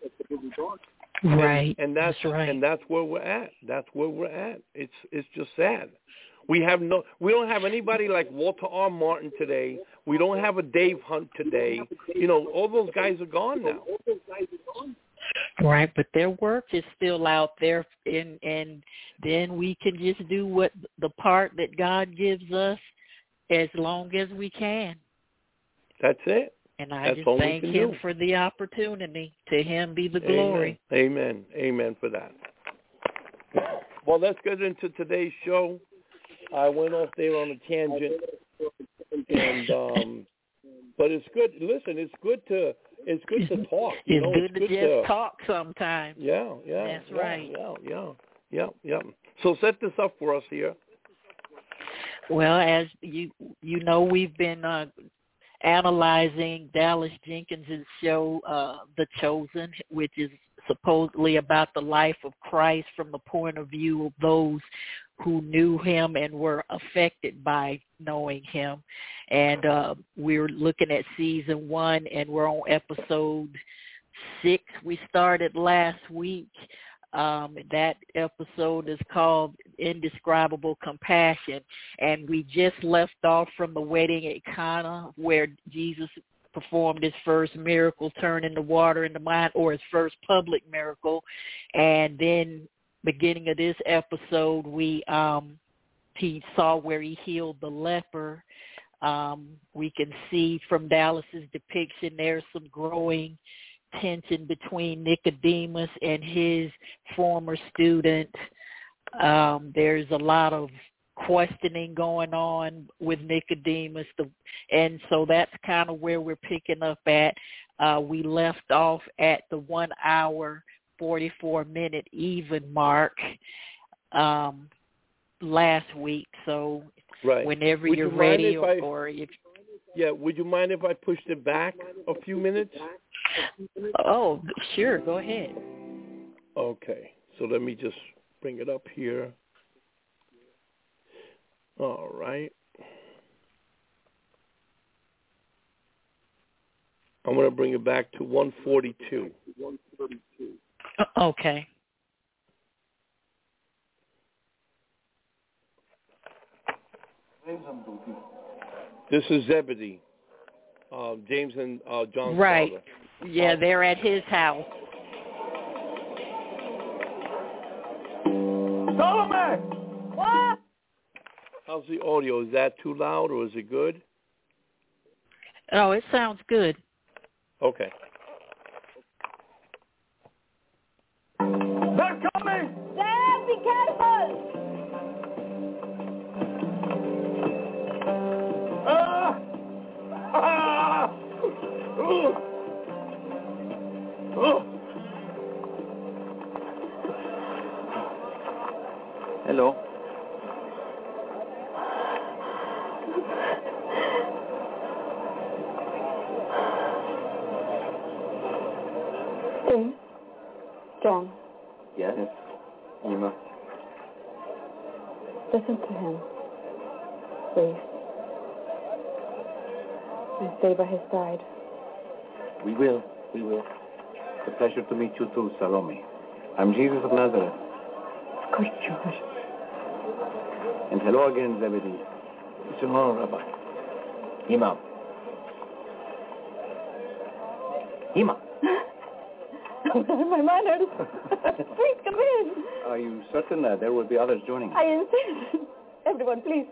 Right, and, and that's, that's right, and that's where we're at. That's where we're at. It's it's just sad. We have no. We don't have anybody like Walter R. Martin today. We don't have a Dave Hunt today. You know, all those guys are gone now. Right, but their work is still out there, and and then we can just do what the part that God gives us as long as we can. That's it. And I That's just thank Him do. for the opportunity. To Him be the glory. Amen. Amen. Amen for that. Well, let's get into today's show. I went off there on a tangent, and um, but it's good. Listen, it's good to it's good to talk. You it's know, good it's to good just to, talk sometimes. Yeah, yeah, that's yeah, right. Yeah, yeah, yeah, yeah. So set this up for us here. Well, as you you know, we've been uh, analyzing Dallas Jenkins' show, uh, The Chosen, which is supposedly about the life of Christ from the point of view of those who knew him and were affected by knowing him. And uh, we're looking at season one, and we're on episode six. We started last week. Um, that episode is called Indescribable Compassion, and we just left off from the wedding at Cana, where Jesus performed his first miracle, turning the water into wine, or his first public miracle. And then beginning of this episode, we um, he saw where he healed the leper. Um, we can see from Dallas's depiction there's some growing tension between Nicodemus and his former student. Um, there's a lot of questioning going on with Nicodemus, the, and so that's kind of where we're picking up at. Uh, we left off at the one hour, forty-four minute even mark um, last week. So right. whenever would you're you ready, or, I, or if yeah, would you mind if I pushed it back a few minutes? Oh, sure. Go ahead. Okay. So let me just bring it up here. All right. I'm going to bring it back to one forty-two. Okay. This is Zebedee, uh, James and uh, John's right. father. Yeah, they're at his house. Solomon! What? How's the audio? Is that too loud or is it good? Oh, it sounds good. Okay. They're coming! Dad, be careful! Ah! Ah! Oh! Oh! Hello. James? John? Yes. Emma. Listen to him. Please. And stay by his side. We will. We will. It's a pleasure to meet you too, Salome. I'm Jesus of Nazareth. Of course, George. And hello again, Zebedee. Shalom, Rabbi. Hima. Hima. My manners. Please come in. Are you certain that there will be others joining us? I insist. Everyone, please.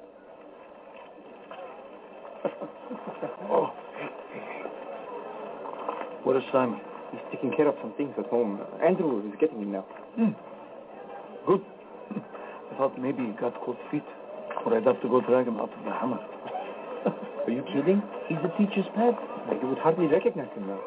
Oh. What is Simon? He's taking care of some things at home. Uh, Andrew is getting him now. Mm. Good. I thought maybe he got cold feet, or I'd have to go drag him out of the hammer. Are you kidding? He's the teacher's pet. You would hardly recognize him now.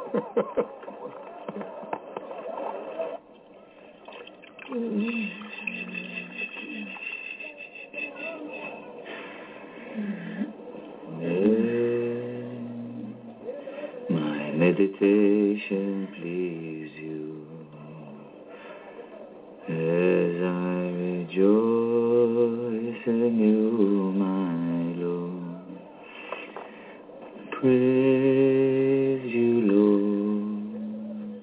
My meditation please you as I rejoice in you, my Lord. Praise you, Lord.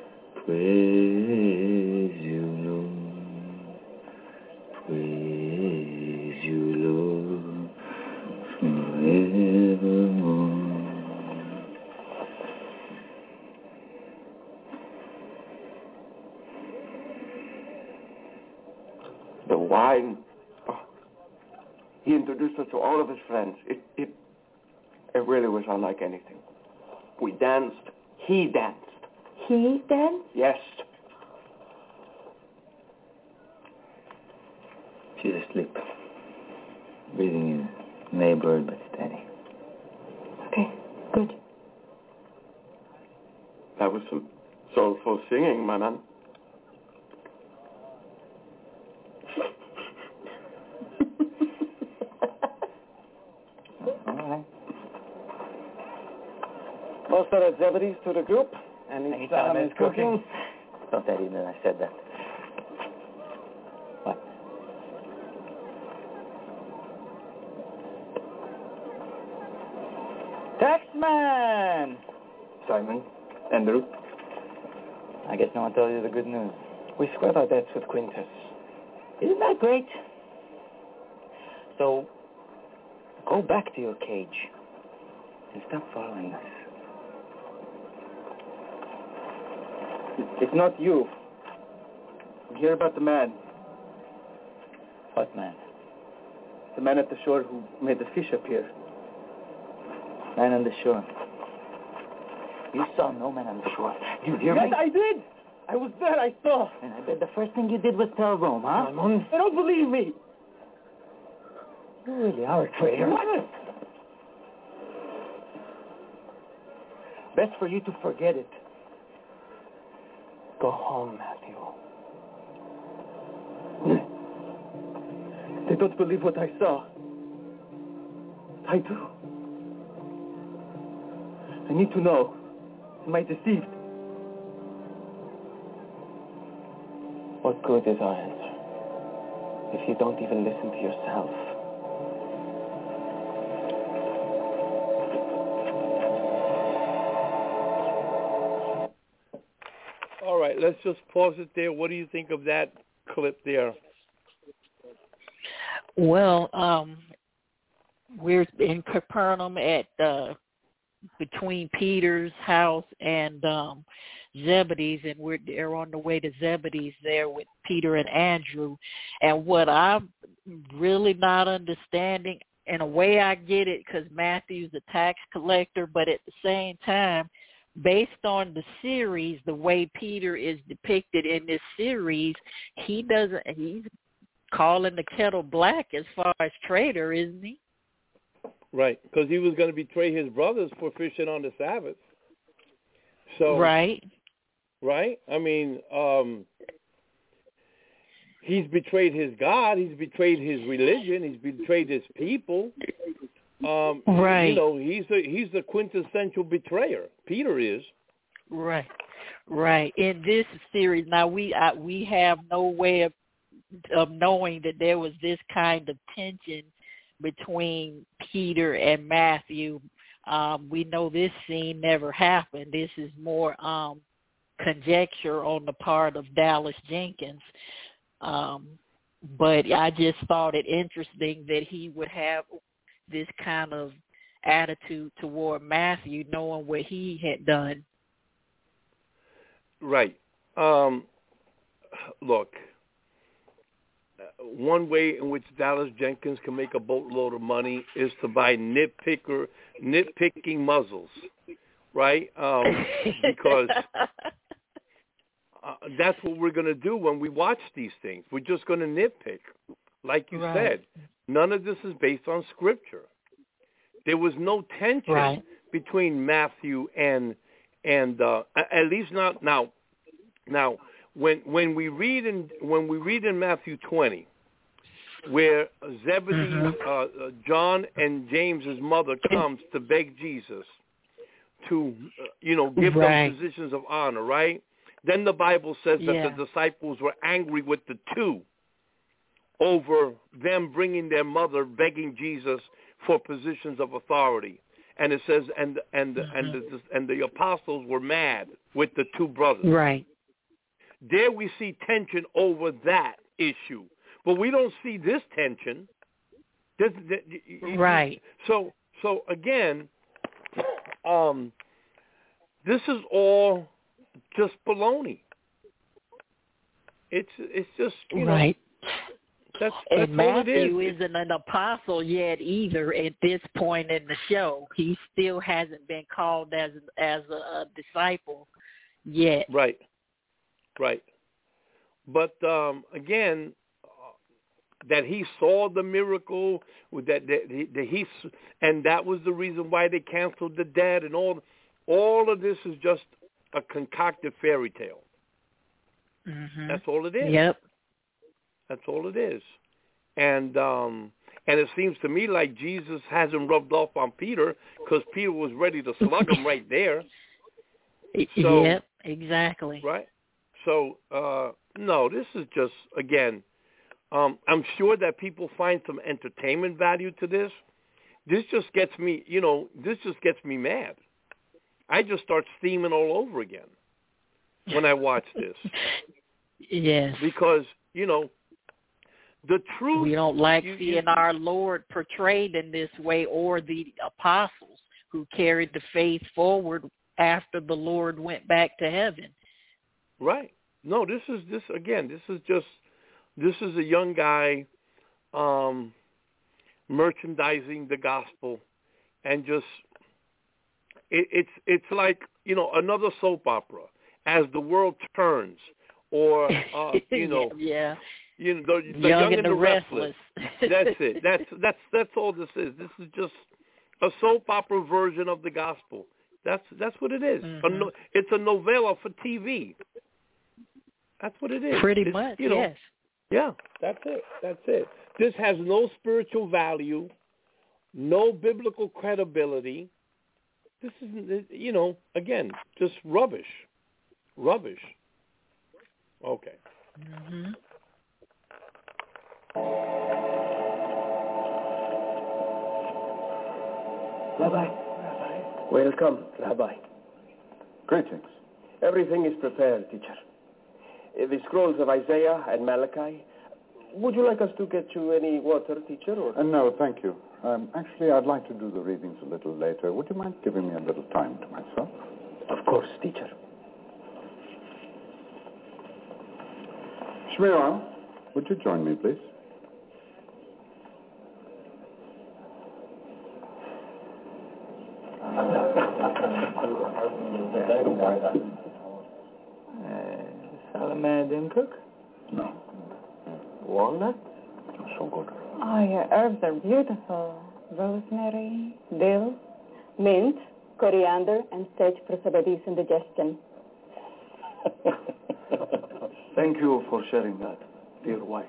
Praise you, Lord. Praise you, Lord, forevermore. The wine. Oh. He introduced us to all of his friends. It, it, it really was unlike anything. We danced. He danced. He danced? Yes. She's asleep. Breathing is labored but steady. Okay, good. That was some soulful singing, my man. All right. Most of the Zebedees to the group. And each time is cooking. Don't tell him that I said that. What? Taxman! Simon, Andrew. I guess no one told you the good news. We squared our debts with Quintus. Isn't that great? So, go back to your cage and stop following us. It's not you. I'm here about the man. What man? The man at the shore who made the fish appear. Man on the shore. You saw no man on the shore. Do you hear yes, me? I did. I was there. I saw. And I bet the first thing you did was tell Rome, huh? Simon, they don't believe me. You really are a traitor. What? Best for you to forget it. Go home, Matthew. They don't believe what I saw. I do. I need to know. Am I deceived? What good is our answer if you don't even listen to yourself? All right, let's just pause it there. What do you think of that clip there? Well, um, we're in Capernaum at uh, between Peter's house and um, Zebedee's, and we're they're on the way to Zebedee's there with Peter and Andrew. And what I'm really not understanding, in a way I get it because Matthew's a tax collector, but at the same time, based on the series, the way Peter is depicted in this series, he doesn't, he's calling the kettle black as far as traitor, isn't he? Right, because he was going to betray his brothers for fishing on the Sabbath. So right. Right? I mean, um, he's betrayed his God. He's betrayed his religion. He's betrayed his people. Um, right. You know, he's a, he's the quintessential betrayer. Peter is. Right. Right. In this series, now we I, we have no way of of knowing that there was this kind of tension between Peter and Matthew. Um, we know this scene never happened. This is more um, conjecture on the part of Dallas Jenkins. Um, but I just thought it interesting that he would have this kind of attitude toward Matthew, knowing what he had done. Right. Um, look, one way in which Dallas Jenkins can make a boatload of money is to buy nitpicker, nitpicking muzzles, right? Um, because uh, that's what we're going to do when we watch these things. We're just going to nitpick. Like you right. said, none of this is based on Scripture. There was no tension right. between Matthew and and uh, at least not now. Now, when when we read in when we read in Matthew twenty, where Zebedee, mm-hmm. uh, uh, John and James's mother comes to beg Jesus to, uh, you know, give right. them positions of honor, right? Then the Bible says that yeah. the disciples were angry with the two over them bringing their mother, begging Jesus for positions of authority. And it says, and and mm-hmm. and the and the apostles were mad with the two brothers. Right. There we see tension over that issue, but we don't see this tension. This, this, right. So so again, um, this is all just baloney. It's it's just you know. Right. That's, that's and Matthew it is. isn't an apostle yet either at this point in the show. He still hasn't been called as as a, a disciple yet. Right, right. But um, again, uh, that he saw the miracle, that, that, that he, and that was the reason why they canceled the debt, and all. All of this is just a concocted fairy tale. Mm-hmm. That's all it is. Yep. That's all it is. And um, and it seems to me like Jesus hasn't rubbed off on Peter because Peter was ready to slug him right there. So, yep, exactly. Right? So, uh, no, this is just, again, um, I'm sure that people find some entertainment value to this. This just gets me, you know, this just gets me mad. I just start steaming all over again when I watch this. Yes. Because, you know, the truth. We don't like you, seeing you, our Lord portrayed in this way, or the apostles who carried the faith forward after the Lord went back to heaven. Right. No, this is this again. This is just this is a young guy um, merchandising the gospel, and just it, it's it's like you know another soap opera as the world turns, or uh, you know. yeah. You know, the, the young, young and the, the restless. restless. That's it. That's that's that's all this is. This is just a soap opera version of the gospel. That's that's what it is. Mm-hmm. A no, it's a novella for T V. That's what it is. Pretty it's, much, you know, yes. Yeah, that's it. That's it. This has no spiritual value, no biblical credibility. This is, you know, again, just rubbish. Rubbish. Okay. Mm-hmm. Rabbi. Rabbi. Welcome, Rabbi. Greetings. Everything is prepared, teacher. The scrolls of Isaiah and Malachi. Would you like us to get you any water, teacher? Or? Uh, no, thank you. Um, actually, I'd like to do the readings a little later. Would you mind giving me a little time to myself? Of course, teacher. Shmuel, would you join me, please? Salome didn't cook? No. Walnut? So good. Oh, your herbs are beautiful. Rosemary, dill, mint, coriander, and sage for somebody's indigestion. Thank you for sharing that, dear wife.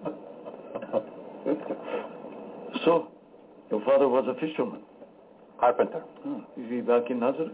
So, your father was a fisherman? Carpenter. Oh, is he back in Nazareth?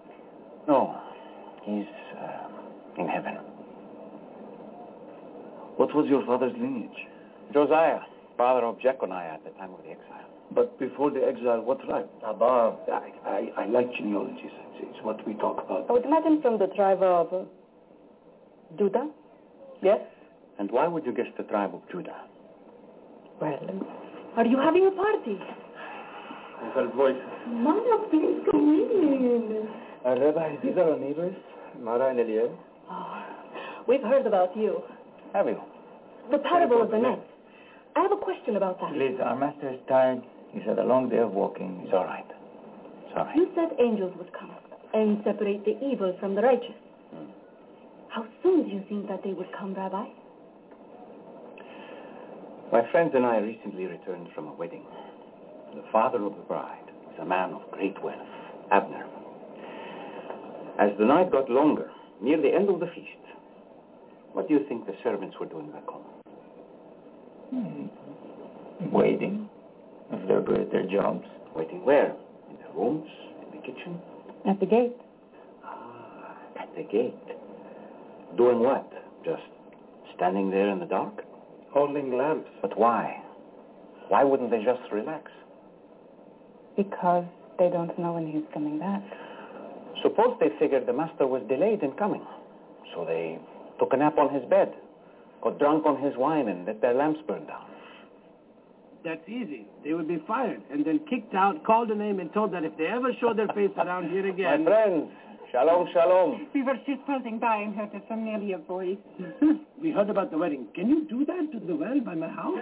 No, he's uh, in heaven. What was your father's lineage? Josiah, father of Jeconiah at the time of the exile. But before the exile, what tribe? Abba. I, I, I like genealogies. It's, it's what we talk about. I would imagine from the tribe of uh, Judah. Yes? And why would you guess the tribe of Judah? Well, are you having a party? I heard voices. Mama, please come in. Uh, Rabbi, these are our neighbors, Mara and Eliel. Oh, we've heard about you. Have you? The parable of the net. I have a question about that. Please, our master is tired. He's had a long day of walking. It's all right. It's all right. You said angels would come and separate the evil from the righteous. Hmm. How soon do you think that they would come, Rabbi? My friends and I recently returned from a wedding. The father of the bride is a man of great wealth, Abner. As the night got longer, near the end of the feast, what do you think the servants were doing back home? Hmm. Waiting. If they're good at their jobs. Waiting where? In their rooms? In the kitchen? At the gate. Ah, at the gate. Doing what? Just standing there in the dark? Holding lamps. But why? Why wouldn't they just relax? Because they don't know when he's coming back. Suppose they figured the master was delayed in coming. So they took a nap on his bed, got drunk on his wine, and let their lamps burn down. That's easy. They would be fired and then kicked out, called a name, and told that if they ever show their face around here again... My friends, shalom, shalom. We were just passing by and heard a familiar voice. We heard about the wedding. Can you do that to the well by my house?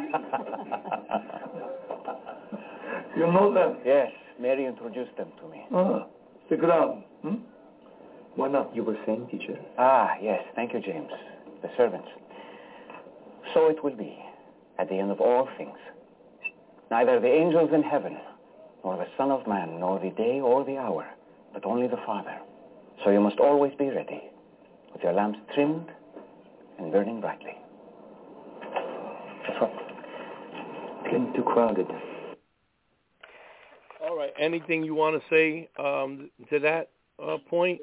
You know them? Yes, Mary introduced them to me. Ah, the ground. Hmm? Why not? You were saying, teacher? Ah, yes. Thank you, James. The servants. So it will be at the end of all things. Neither the angels in heaven, nor the Son of Man, nor the day or the hour, but only the Father. So you must always be ready, with your lamps trimmed and burning brightly. That's right. Getting too crowded. All right. Anything you want to say um, to that uh, point?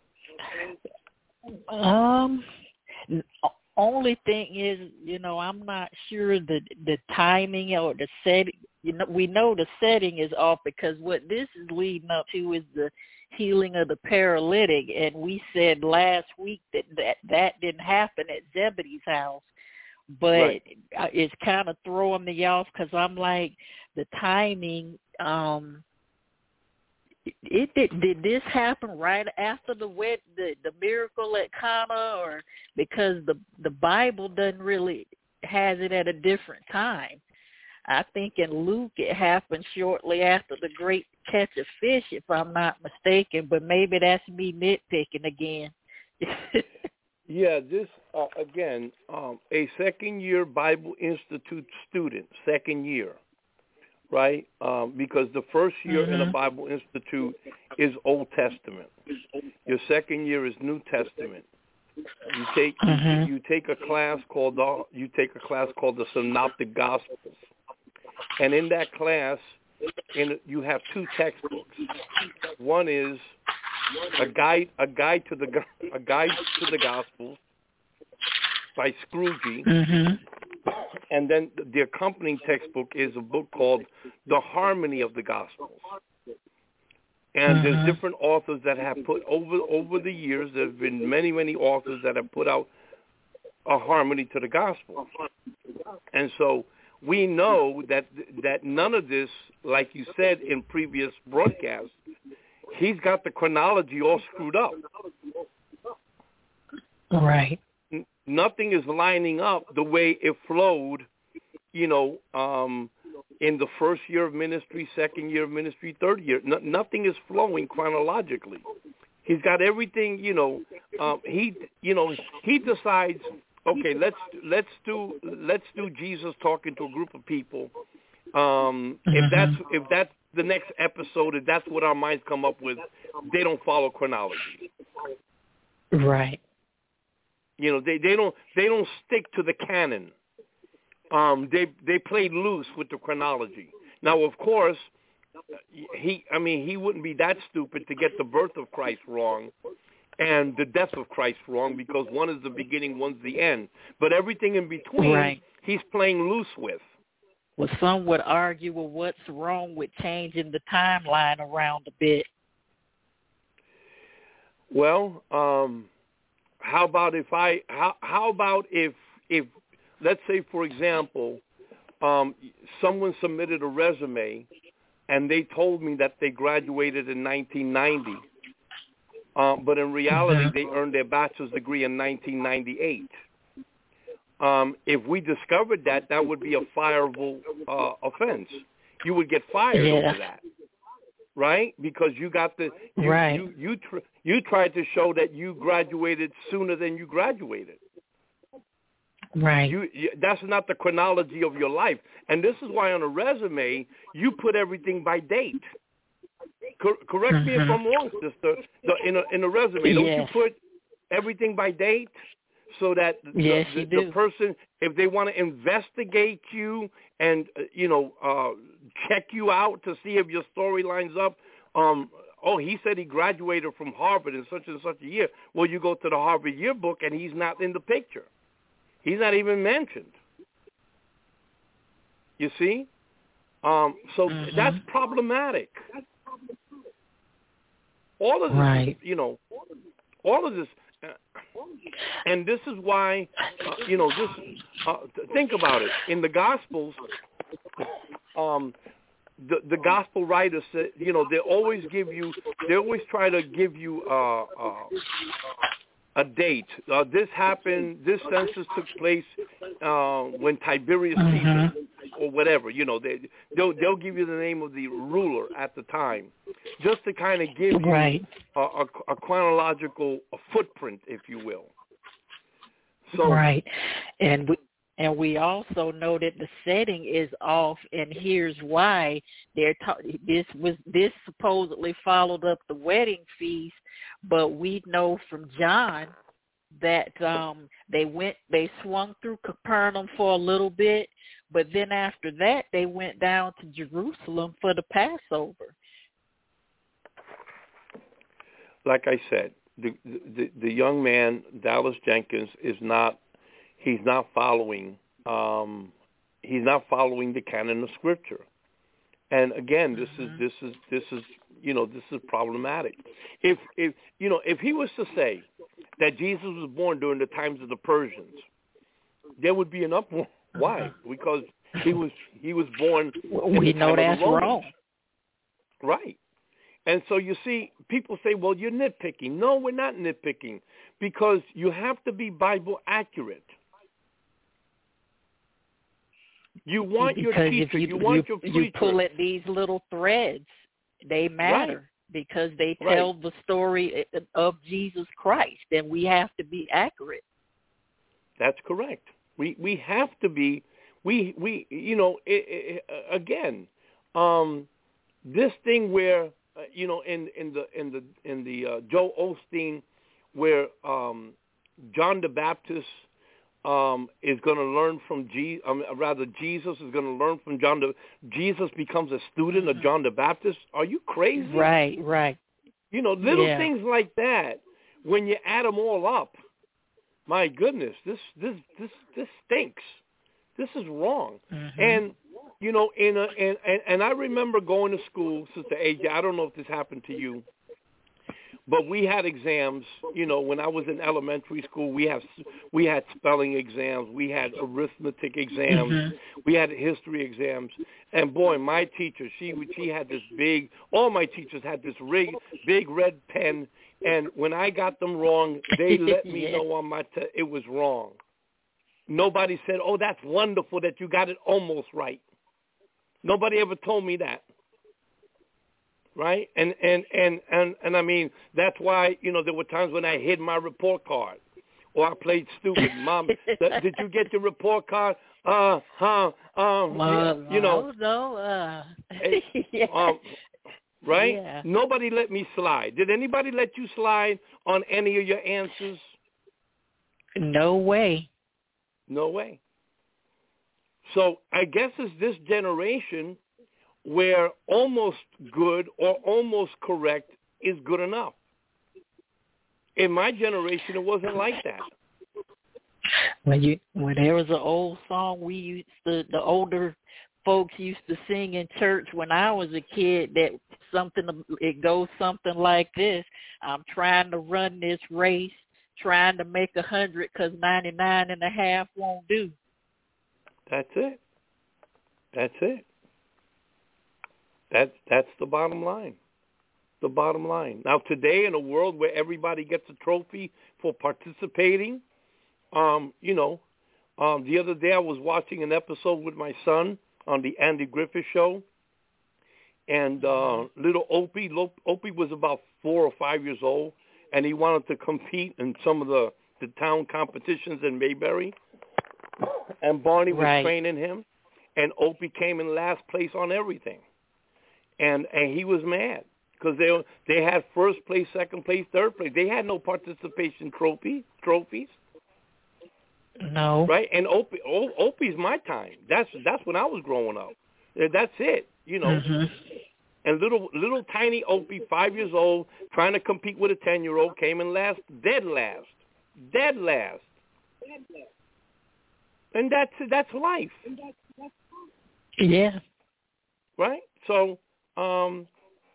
Um, only thing is, you know, I'm not sure the the timing or the setting. You know, we know the setting is off because what this is leading up to is the healing of the paralytic, and we said last week that that, that didn't happen at Zebedee's house. But right. It's kind of throwing me off because I'm like, the timing. Um, it did. Did this happen right after the wet, the the miracle at Cana, or because the the Bible doesn't really has it at a different time? I think in Luke it happened shortly after the great catch of fish, if I'm not mistaken. But maybe that's me nitpicking again. Yeah, this, uh, again, um, a second-year Bible Institute student, second year, right? Um, because the first year mm-hmm. in a Bible Institute is Old Testament. Your second year is New Testament. You take mm-hmm. you take a class called the, you take a class called the Synoptic Gospels, and in that class, in you have two textbooks. One is A guide, a guide to the a guide to the Gospels by Scrooge, mm-hmm. and then the accompanying textbook is a book called The Harmony of the Gospels. And mm-hmm. there's different authors that have put over over the years. There have been many many authors that have put out a harmony to the Gospels, and so we know that that none of this, like you said in previous broadcasts. He's got the chronology all screwed up. Right. N- nothing is lining up the way it flowed, you know, um, in the first year of ministry, second year of ministry, third year. No- nothing is flowing chronologically. He's got everything, you know. Um, he, you know, he decides. Okay, let's let's do let's do Jesus talking to a group of people. Um, mm-hmm. If that's if that's the next episode, if that's what our minds come up with, they don't follow chronology. Right. You know, they, they don't they don't stick to the canon. Um, they they played loose with the chronology. Now, of course, he I mean he wouldn't be that stupid to get the birth of Christ wrong, and the death of Christ wrong because one is the beginning, one's the end. But everything in between, right. he's playing loose with. Well, some would argue, well, what's wrong with changing the timeline around a bit? Well, um, how about if I? How, how about if if let's say, for example, um, someone submitted a resume, and they told me that they graduated in nineteen ninety, um, but in reality mm-hmm. they earned their bachelor's degree in nineteen ninety-eight. Um, if we discovered that, that would be a fireable uh, offense. You would get fired yeah. over that, right? Because you got the you right. you you, tr- you tried to show that you graduated sooner than you graduated. Right. You, you, that's not the chronology of your life, and this is why on a resume you put everything by date. Cor- correct mm-hmm. me if I'm wrong, sister. The, in a in a resume, don't yes. you put everything by date? So that the, yes, the, you do. the person, if they want to investigate you and, uh, you know, uh, check you out to see if your story lines up, um, oh, he said he graduated from Harvard in such and such a year. Well, you go to the Harvard yearbook and he's not in the picture. He's not even mentioned. You see? Um, so mm-hmm. that's problematic. All of this, right. you know, all of this. And this is why, uh, you know, just uh, think about it. In the Gospels, um, the the Gospel writers, say, you know, they always give you, they always try to give you uh, uh, a date. Uh, this happened, this census took place uh, when Tiberius mm-hmm. Caesar, or whatever. You know, they they'll, they'll give you the name of the ruler at the time, just to kind of give you right. a, a, a chronological a footprint, if you will. So, right, and we and we also know that the setting is off, and here's why. They're ta- this was this supposedly followed up the wedding feast, but we know from John that um, they went they swung through Capernaum for a little bit, but then after that they went down to Jerusalem for the Passover. Like I said, the the, the young man Dallas Jenkins is not he's not following um, he's not following the canon of Scripture. And again, this mm-hmm. is this is this is you know this is problematic. If if you know if he was to say that Jesus was born during the times of the Persians, there would be an uproar. Why? Because he was he was born. We know that's wrong. Right. And so you see, people say, well, you're nitpicking. No, we're not nitpicking, because you have to be Bible accurate. You want because your teacher, you, you want you, your preacher. You pull at these little threads. They matter right. because they tell right. the story of Jesus Christ, and we have to be accurate. That's correct. We we have to be, we, we you know, it, it, again, um, this thing where, Uh, you know, in, in the in the in the uh, Joel Osteen, where um, John the Baptist um, is going to learn from Je- um, rather Jesus is going to learn from John the Jesus becomes a student of John the Baptist. Are you crazy? Right, right. You know, little yeah. things like that. When you add them all up, my goodness, this this this this stinks. This is wrong. Mm-hmm. And you know, in a, and, and and I remember going to school, Sister A J. I don't know if this happened to you, but we had exams. You know, when I was in elementary school, we have we had spelling exams, we had arithmetic exams, mm-hmm. we had history exams. And boy, my teacher, she she had this big. All my teachers had this big big red pen, and when I got them wrong, they let me yeah. know on my te- it was wrong. Nobody said, "Oh, that's wonderful that you got it almost right." Nobody ever told me that, right? And and, and, and and I mean, that's why, you know, there were times when I hid my report card or I played stupid. Mom, did you get your report card? Uh, huh, um, uh, you know. No, uh. yeah. um, right? Yeah. Nobody let me slide. Did anybody let you slide on any of your answers? No way. No way. So I guess it's this generation where almost good or almost correct is good enough. In my generation, it wasn't like that. When you when there was an old song we used to, the older folks used to sing in church when I was a kid, that something it goes something like this: I'm trying to run this race, trying to make a hundred, because ninety-nine and a half won't do. That's it. That's it. That's that's the bottom line. The bottom line. Now, today, in a world where everybody gets a trophy for participating, um, you know, um, the other day I was watching an episode with my son on the Andy Griffith Show, and uh, little Opie, Opie was about four or five years old, and he wanted to compete in some of the, the town competitions in Mayberry, and Barney was right. training him, and Opie came in last place on everything, and and he was mad. Because they they had first place, second place, third place. They had no participation trophy trophies. No. Right? And Opie, Opie's my time. That's that's when I was growing up. That's it. You know. Mm-hmm. And little little tiny Opie, five years old, trying to compete with a ten year old, came in last, dead last, dead last. And that's that's life. Yeah. Right. So. um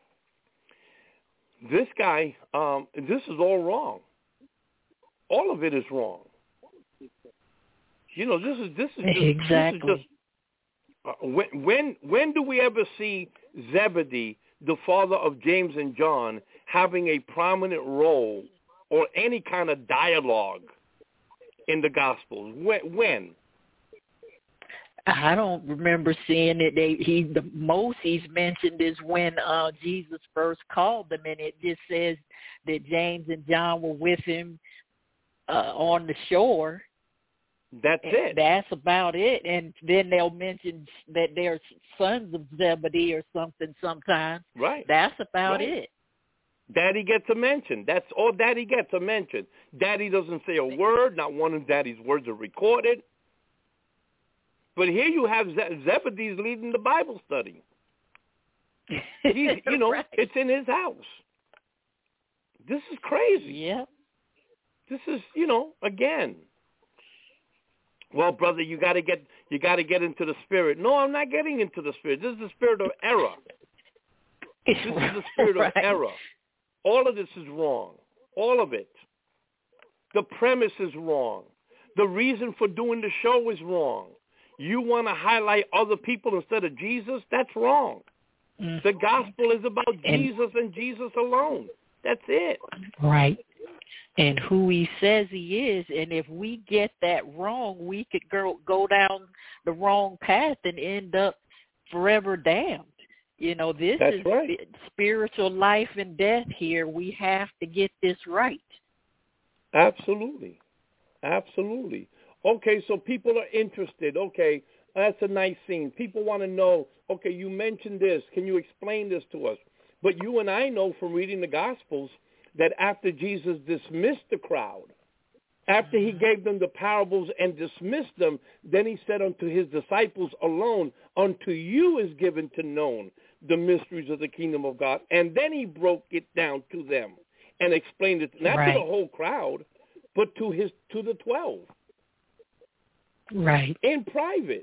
This guy, um, this is all wrong. All of it is wrong. You know, this is this is just, exactly. This is just uh, when when when do we ever see Zebedee, the father of James and John, having a prominent role or any kind of dialogue in the Gospels? When? when? I don't remember seeing it. They, he the most he's mentioned is when uh, Jesus first called them, and it just says that James and John were with him uh, on the shore. That's and it. That's about it. And then they'll mention that they're sons of Zebedee or something sometimes. Right. That's about right. it. Daddy gets a mention. That's all Daddy gets a mention. Daddy doesn't say a word. Not one of Daddy's words are recorded. But here you have Ze- Zebedee's leading the Bible study. He's, you know, right. it's in his house. This is crazy. Yeah. This is, you know, again. Well, brother, you got to get you got to get into the spirit. No, I'm not getting into the spirit. This is the spirit of error. This is the spirit right. of error. All of this is wrong. All of it. The premise is wrong. The reason for doing the show is wrong. You want to highlight other people instead of Jesus? That's wrong. Mm. The gospel is about and, Jesus and Jesus alone. That's it. Right. And who he says he is. And if we get that wrong, we could go, go down the wrong path and end up forever damned. You know, this That's is right. spiritual life and death here. We have to get this right. Absolutely. Absolutely. Okay, so people are interested. Okay, that's a nice scene. People want to know, okay, you mentioned this. Can you explain this to us? But you and I know from reading the Gospels that after Jesus dismissed the crowd, after he gave them the parables and dismissed them, then he said unto his disciples alone, unto you is given to know the mysteries of the kingdom of God. And then he broke it down to them and explained it, not right. to the whole crowd, but to his to the twelve. Right. In private.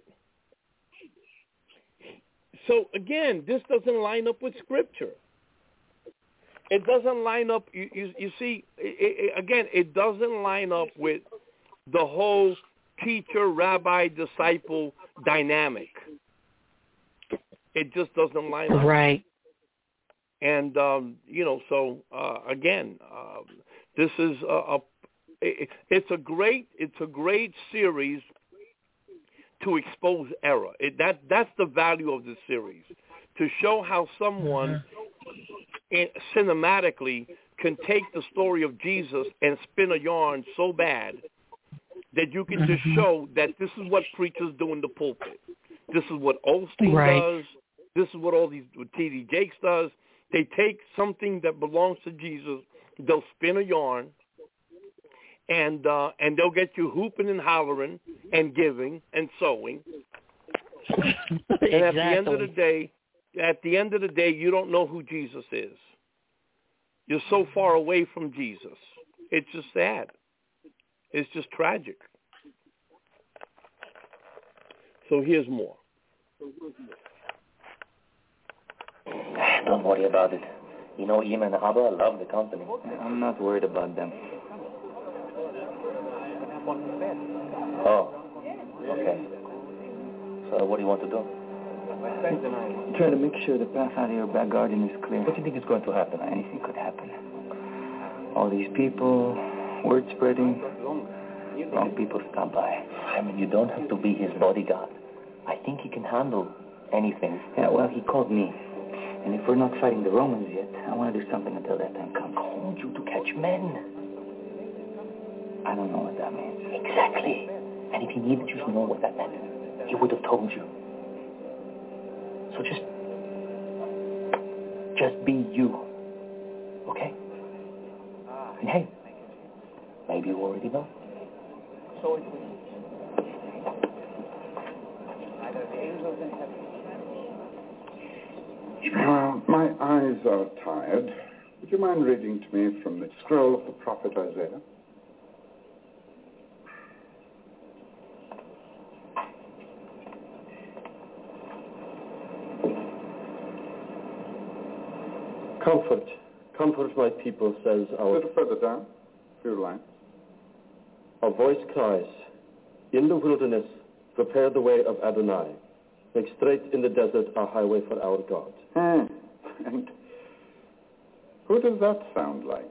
So, again, this doesn't line up with Scripture. It doesn't line up, you, you, you see, it, it, again, it doesn't line up with the whole teacher, rabbi, disciple dynamic. It just doesn't line up. Right. And, um, you know, so, uh, again, uh, this is a, a it, it's a great, it's a great series to expose error. It, that that's the value of this series, to show how someone mm-hmm. in, cinematically can take the story of Jesus and spin a yarn so bad that you can mm-hmm. just show that this is what preachers do in the pulpit. This is what Osteen right. does. This is what all these T D Jakes does. They take something that belongs to Jesus, they'll spin a yarn, and uh, and they'll get you hooping and hollering and giving and sowing. And exactly. at the end of the day, at the end of the day, you don't know who Jesus is. You're so far away from Jesus. It's just sad. It's just tragic. So here's more. Don't worry about it. You know, Ima and Abba love the company. I'm not worried about them. Oh, okay. So what do you want to do? Try to make sure the path out of your back garden is clear. What do you think is going to happen? Anything could happen. All these people, word spreading, wrong people stop by. I mean, you don't have to be his bodyguard. I think he can handle anything. Yeah, well, he called me. And if we're not fighting the Romans yet, I want to do something until that time comes. Called you to catch men. I don't know what that means. Exactly. And if he needed you to know what that meant, he would have told you. So just, just be you, okay? And hey, maybe you already know. So it will. Neither the angels in heaven. Well, my eyes are tired. Would you mind reading to me from the scroll of the prophet Isaiah? Comfort, comfort my people, says our... A little further down, a few lines. Our voice cries, in the wilderness, prepare the way of Adonai. Make straight in the desert a highway for our God. Hmm. And who does that sound like?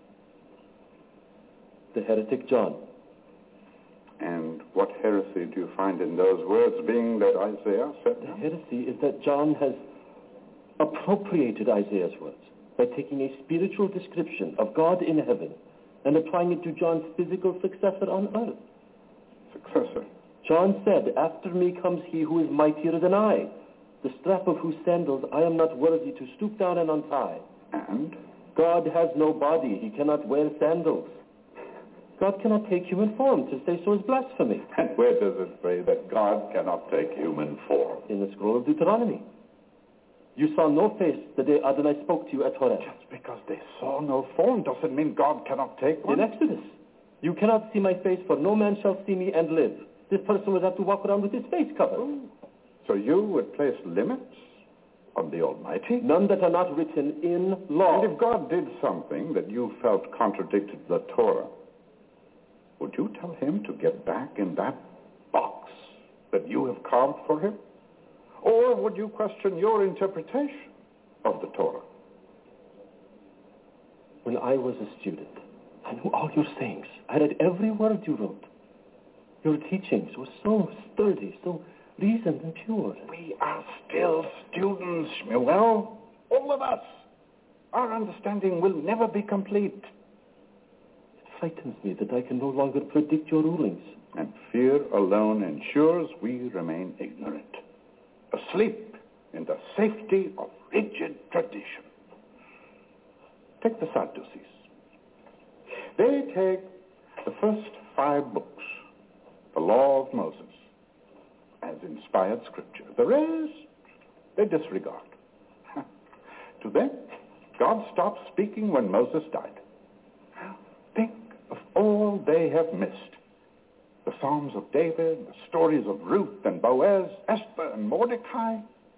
The heretic John. And what heresy do you find in those words being that Isaiah said? The heresy is that John has appropriated Isaiah's words by taking a spiritual description of God in heaven and applying it to John's physical successor on earth. Successor? John said, after me comes he who is mightier than I, the strap of whose sandals I am not worthy to stoop down and untie. And? God has no body. He cannot wear sandals. God cannot take human form. To say so is blasphemy. And where does it say that God cannot take human form? In the scroll of Deuteronomy. You saw no face the day Adonai spoke to you at Horeb. Just because they saw no form doesn't mean God cannot take one. In Exodus, you cannot see my face, for no man shall see me and live. This person would have to walk around with his face covered. Oh. So you would place limits on the Almighty? None that are not written in law. And if God did something that you felt contradicted the Torah, would you tell him to get back in that box that you have carved for him? Or would you question your interpretation of the Torah? When I was a student, I knew all your sayings. I read every word you wrote. Your teachings were so sturdy, so reasoned and pure. We are still students, Shmuel. All of us. Our understanding will never be complete. It frightens me that I can no longer predict your rulings. And fear alone ensures we remain ignorant, asleep in the safety of rigid tradition. Take the Sadducees. They take the first five books, the law of Moses, as inspired scripture. The rest, they disregard. To them, God stopped speaking when Moses died. Think of all they have missed. The Psalms of David, the stories of Ruth and Boaz, Esther and Mordecai.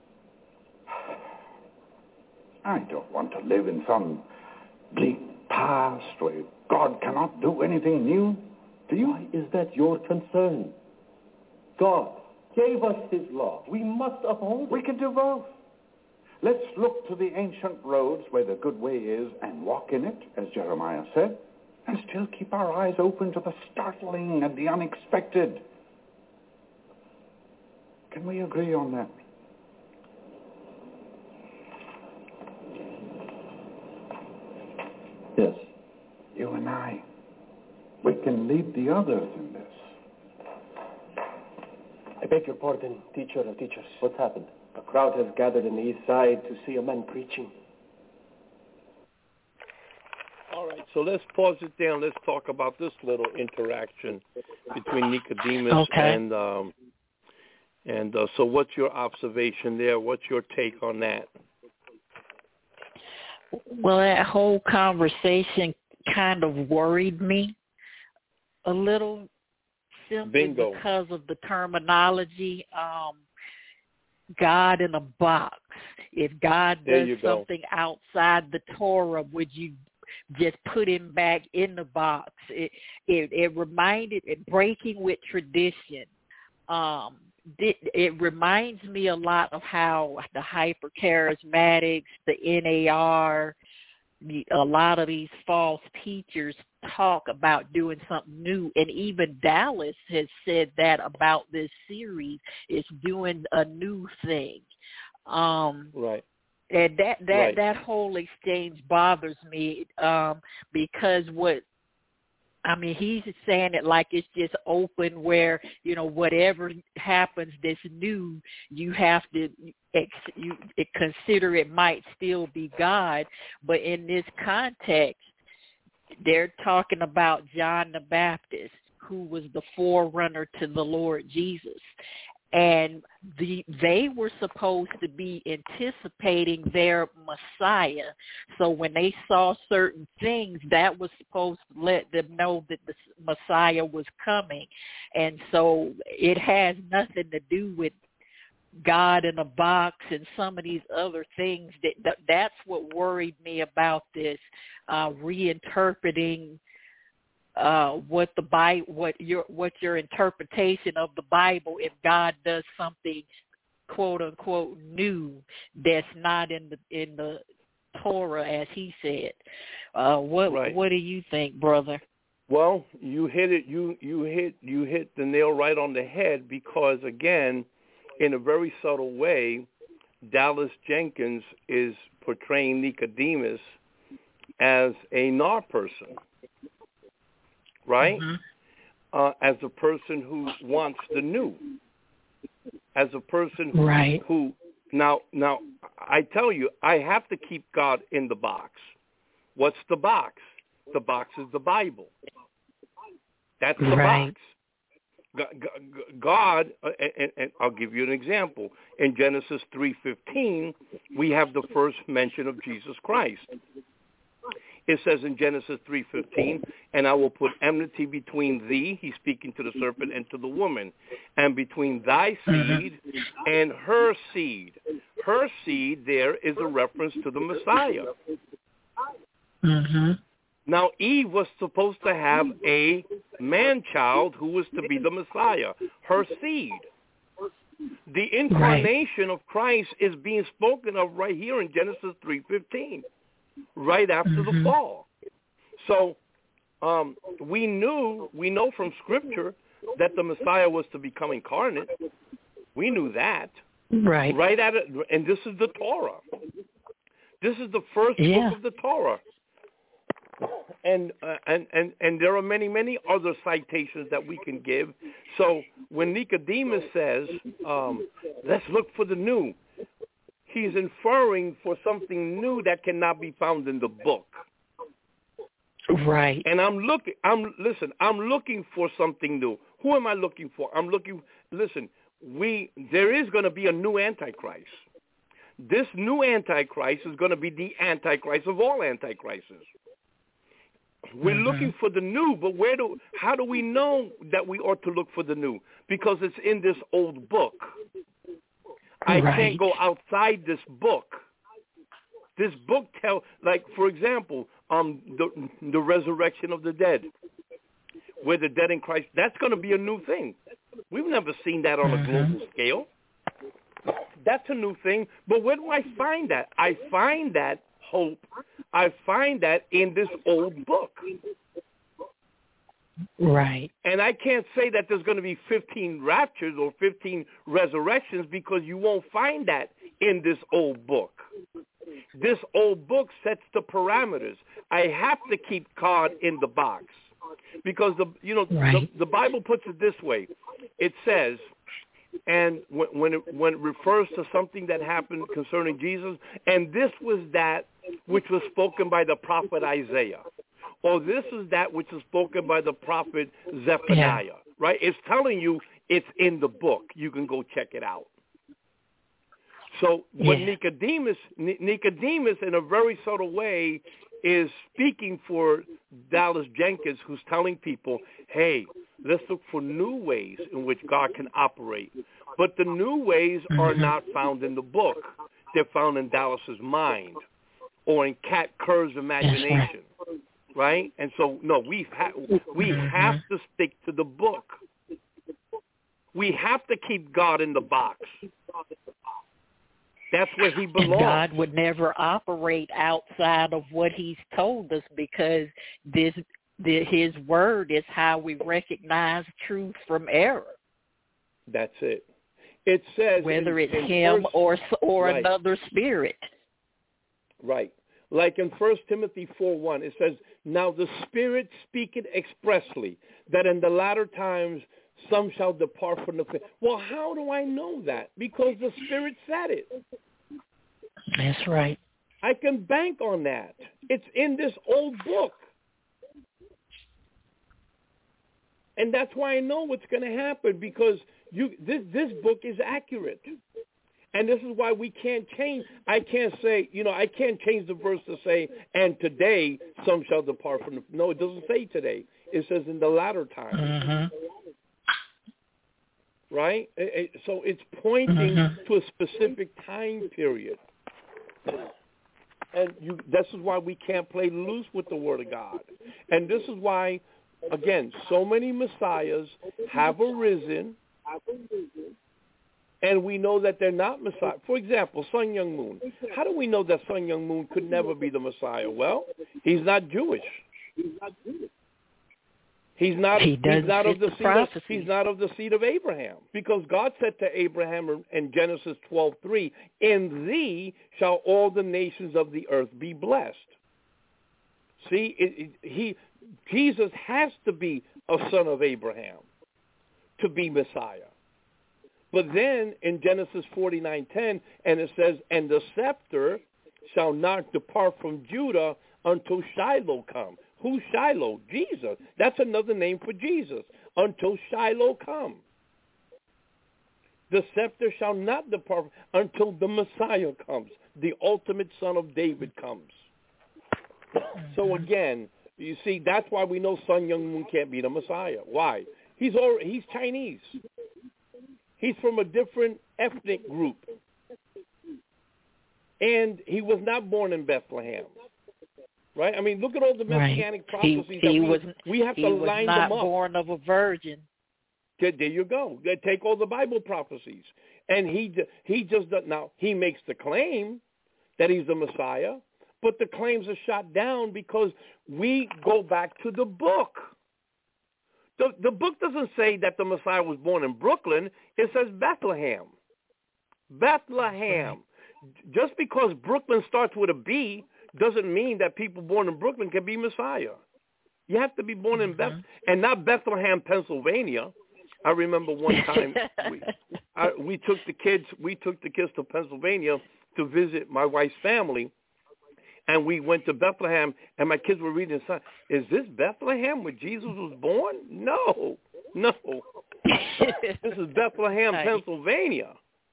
I don't want to live in some bleak past where God cannot do anything new. Do you? Why is that your concern? God gave us his law. We must uphold it. We can do both. Let's look to the ancient roads where the good way is and walk in it, as Jeremiah said, and still keep our eyes open to the startling and the unexpected. Can we agree on that? Yes. You and I, we can lead the others in this. I beg your pardon, teacher of teachers. What's happened? A crowd has gathered on the east side to see a man preaching. All right, so let's pause it down. Let's talk about this little interaction between Nicodemus okay. and um, and uh, so what's your observation there? What's your take on that? Well, that whole conversation kind of worried me a little, simply Bingo. because of the terminology. Um, God in a box. If God does something go. outside the Torah, would you just put him back in the box? It it, it reminded it breaking with tradition. Um, it, it reminds me a lot of how the hyper charismatics, the N A R, a lot of these false teachers talk about doing something new, and even Dallas has said that about this series. It's doing a new thing. Um, right. And that that right. that whole exchange bothers me um, because what I mean, he's saying it like it's just open, where you know whatever happens that's new, you have to ex, you consider it might still be God. But in this context, they're talking about John the Baptist, who was the forerunner to the Lord Jesus. And the, they were supposed to be anticipating their Messiah. So when they saw certain things, that was supposed to let them know that the Messiah was coming. And so it has nothing to do with God in a box and some of these other things. That, that that's what worried me about this uh, reinterpreting Uh, what the Bible, what your what your interpretation of the Bible, if God does something quote unquote new that's not in the in the Torah, as he said. Uh, what right. what do you think, brother? Well, you hit it. You you hit you hit the nail right on the head, because again, in a very subtle way, Dallas Jenkins is portraying Nicodemus as a Nar person. Right? Mm-hmm. Uh, as a person who wants the new. As a person who, right. who now, now, I tell you, I have to keep God in the box. What's the box? The box is the Bible. That's the right. box. God, and, and I'll give you an example. In Genesis three fifteen, we have the first mention of Jesus Christ. It says in Genesis three fifteen, and I will put enmity between thee, he's speaking to the serpent, and to the woman, and between thy seed and her seed. Her seed there is a reference to the Messiah. Mm-hmm. Now, Eve was supposed to have a man-child who was to be the Messiah, her seed. The incarnation right. of Christ is being spoken of right here in Genesis three fifteen. Right after mm-hmm. the fall. So um, we knew, we know from Scripture that the Messiah was to become incarnate. We knew that. Right. Right at it, and this is the Torah. This is the first yeah. book of the Torah. And, uh, and and and there are many, many other citations that we can give. So when Nicodemus says, um, let's look for the new, he's inferring for something new that cannot be found in the book. Right. And I'm looking, I'm, listen, I'm looking for something new. Who am I looking for? I'm looking, listen, we, there is going to be a new Antichrist. This new Antichrist is going to be the Antichrist of all Antichrists. We're mm-hmm. looking for the new, but where do, how do we know that we ought to look for the new? Because it's in this old book. I right. can't go outside this book. This book tell, like for example, um, the the resurrection of the dead, where the dead in Christ. That's going to be a new thing. We've never seen that on mm-hmm. a global scale. That's a new thing. But where do I find that? I find that hope. I find that in this old book. Right. And I can't say that there's going to be fifteen raptures or fifteen resurrections, because you won't find that in this old book. This old book sets the parameters. I have to keep God in the box, because the you know right. the, the Bible puts it this way. It says, and when when it, when it refers to something that happened concerning Jesus, and this was that which was spoken by the prophet Isaiah. Or this is that which is spoken by the prophet Zephaniah, yeah. right? It's telling you it's in the book. You can go check it out. So what yeah. Nicodemus, Nicodemus, in a very subtle way, is speaking for Dallas Jenkins, who's telling people, hey, let's look for new ways in which God can operate. But the new ways are not found in the book. They're found in Dallas's mind or in Kat Kerr's imagination, right? And so, no, we ha- we have to stick to the book. We have to keep God in the box. That's where he belongs. And God would never operate outside of what he's told us, because this the, his word is how we recognize truth from error. That's it. It says whether in, it's in him first, or or right. another spirit. Right. Like in First Timothy four one, it says, now the Spirit speaketh expressly, that in the latter times some shall depart from the faith. Well, how do I know that? Because the Spirit said it. That's right. I can bank on that. It's in this old book. And that's why I know what's going to happen, because you this this book is accurate. And this is why we can't change. I can't say, you know, I can't change the verse to say, and today some shall depart from the... No, it doesn't say today. It says in the latter time. Mm-hmm. Right? It, it, so it's pointing mm-hmm. to a specific time period. And you, this is why we can't play loose with the Word of God. And this is why, again, so many messiahs have arisen, and we know that they're not Messiah. For example, Sun Myung Moon. How do we know that Sun Myung Moon could never be the Messiah? Well, he's not Jewish. He's not. He he's not of the, the seed of, He's not of the seed of Abraham, because God said to Abraham in Genesis twelve three, "In thee shall all the nations of the earth be blessed." See, it, it, he Jesus has to be a son of Abraham to be Messiah. But then in Genesis forty-nine ten, and it says, "And the scepter shall not depart from Judah until Shiloh come." Who's Shiloh? Jesus. That's another name for Jesus. Until Shiloh come. The scepter shall not depart until the Messiah comes. The ultimate son of David comes. So again, you see, that's why we know Sun Myung Moon can't be the Messiah. Why? He's already, he's Chinese. He's from a different ethnic group. And he was not born in Bethlehem. Right? I mean, look at all the messianic right. prophecies he, that he we, was, we have he to was line not them up. Born of a virgin. There you go. They take all the Bible prophecies. And he he just does, now, he makes the claim that he's the Messiah, but the claims are shot down because we go back to the book. The, the book doesn't say that the Messiah was born in Brooklyn. It says Bethlehem. Bethlehem. Just because Brooklyn starts with a B doesn't mean that people born in Brooklyn can be Messiah. You have to be born in Beth, and not Bethlehem, Pennsylvania. I remember one time we, I, we took the kids. We took the kids to Pennsylvania to visit my wife's family, and we went to Bethlehem. And my kids were reading the sign. Is this Bethlehem where Jesus was born? No, no. This is Bethlehem, Pennsylvania.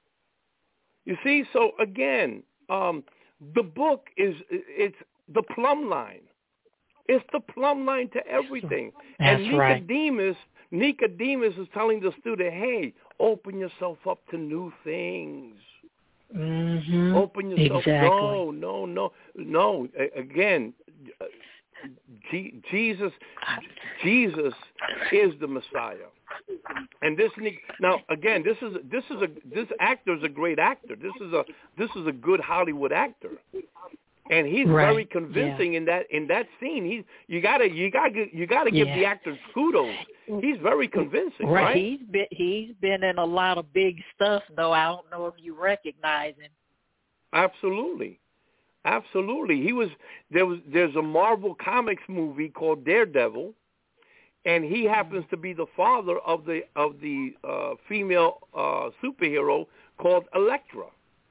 You see, so again. Um, The book is, it's the plumb line. It's the plumb line to everything. That's and Nicodemus, right. Nicodemus is telling the student, hey, open yourself up to new things. Mm-hmm. Open yourself. Exactly. No, no, no, no. Again, G- Jesus, Jesus is the Messiah. And this now again, this is this is a this actor is a great actor. This is a this is a good Hollywood actor, and he's right. very convincing yeah. in that in that scene. He's you gotta you gotta you gotta give yeah. the actor kudos. He's very convincing, right? right? He's been he's been in a lot of big stuff, though. I don't know if you recognize him. Absolutely, absolutely. He was there was there's a Marvel Comics movie called Daredevil. And he happens to be the father of the of the uh, female uh, superhero called Elektra.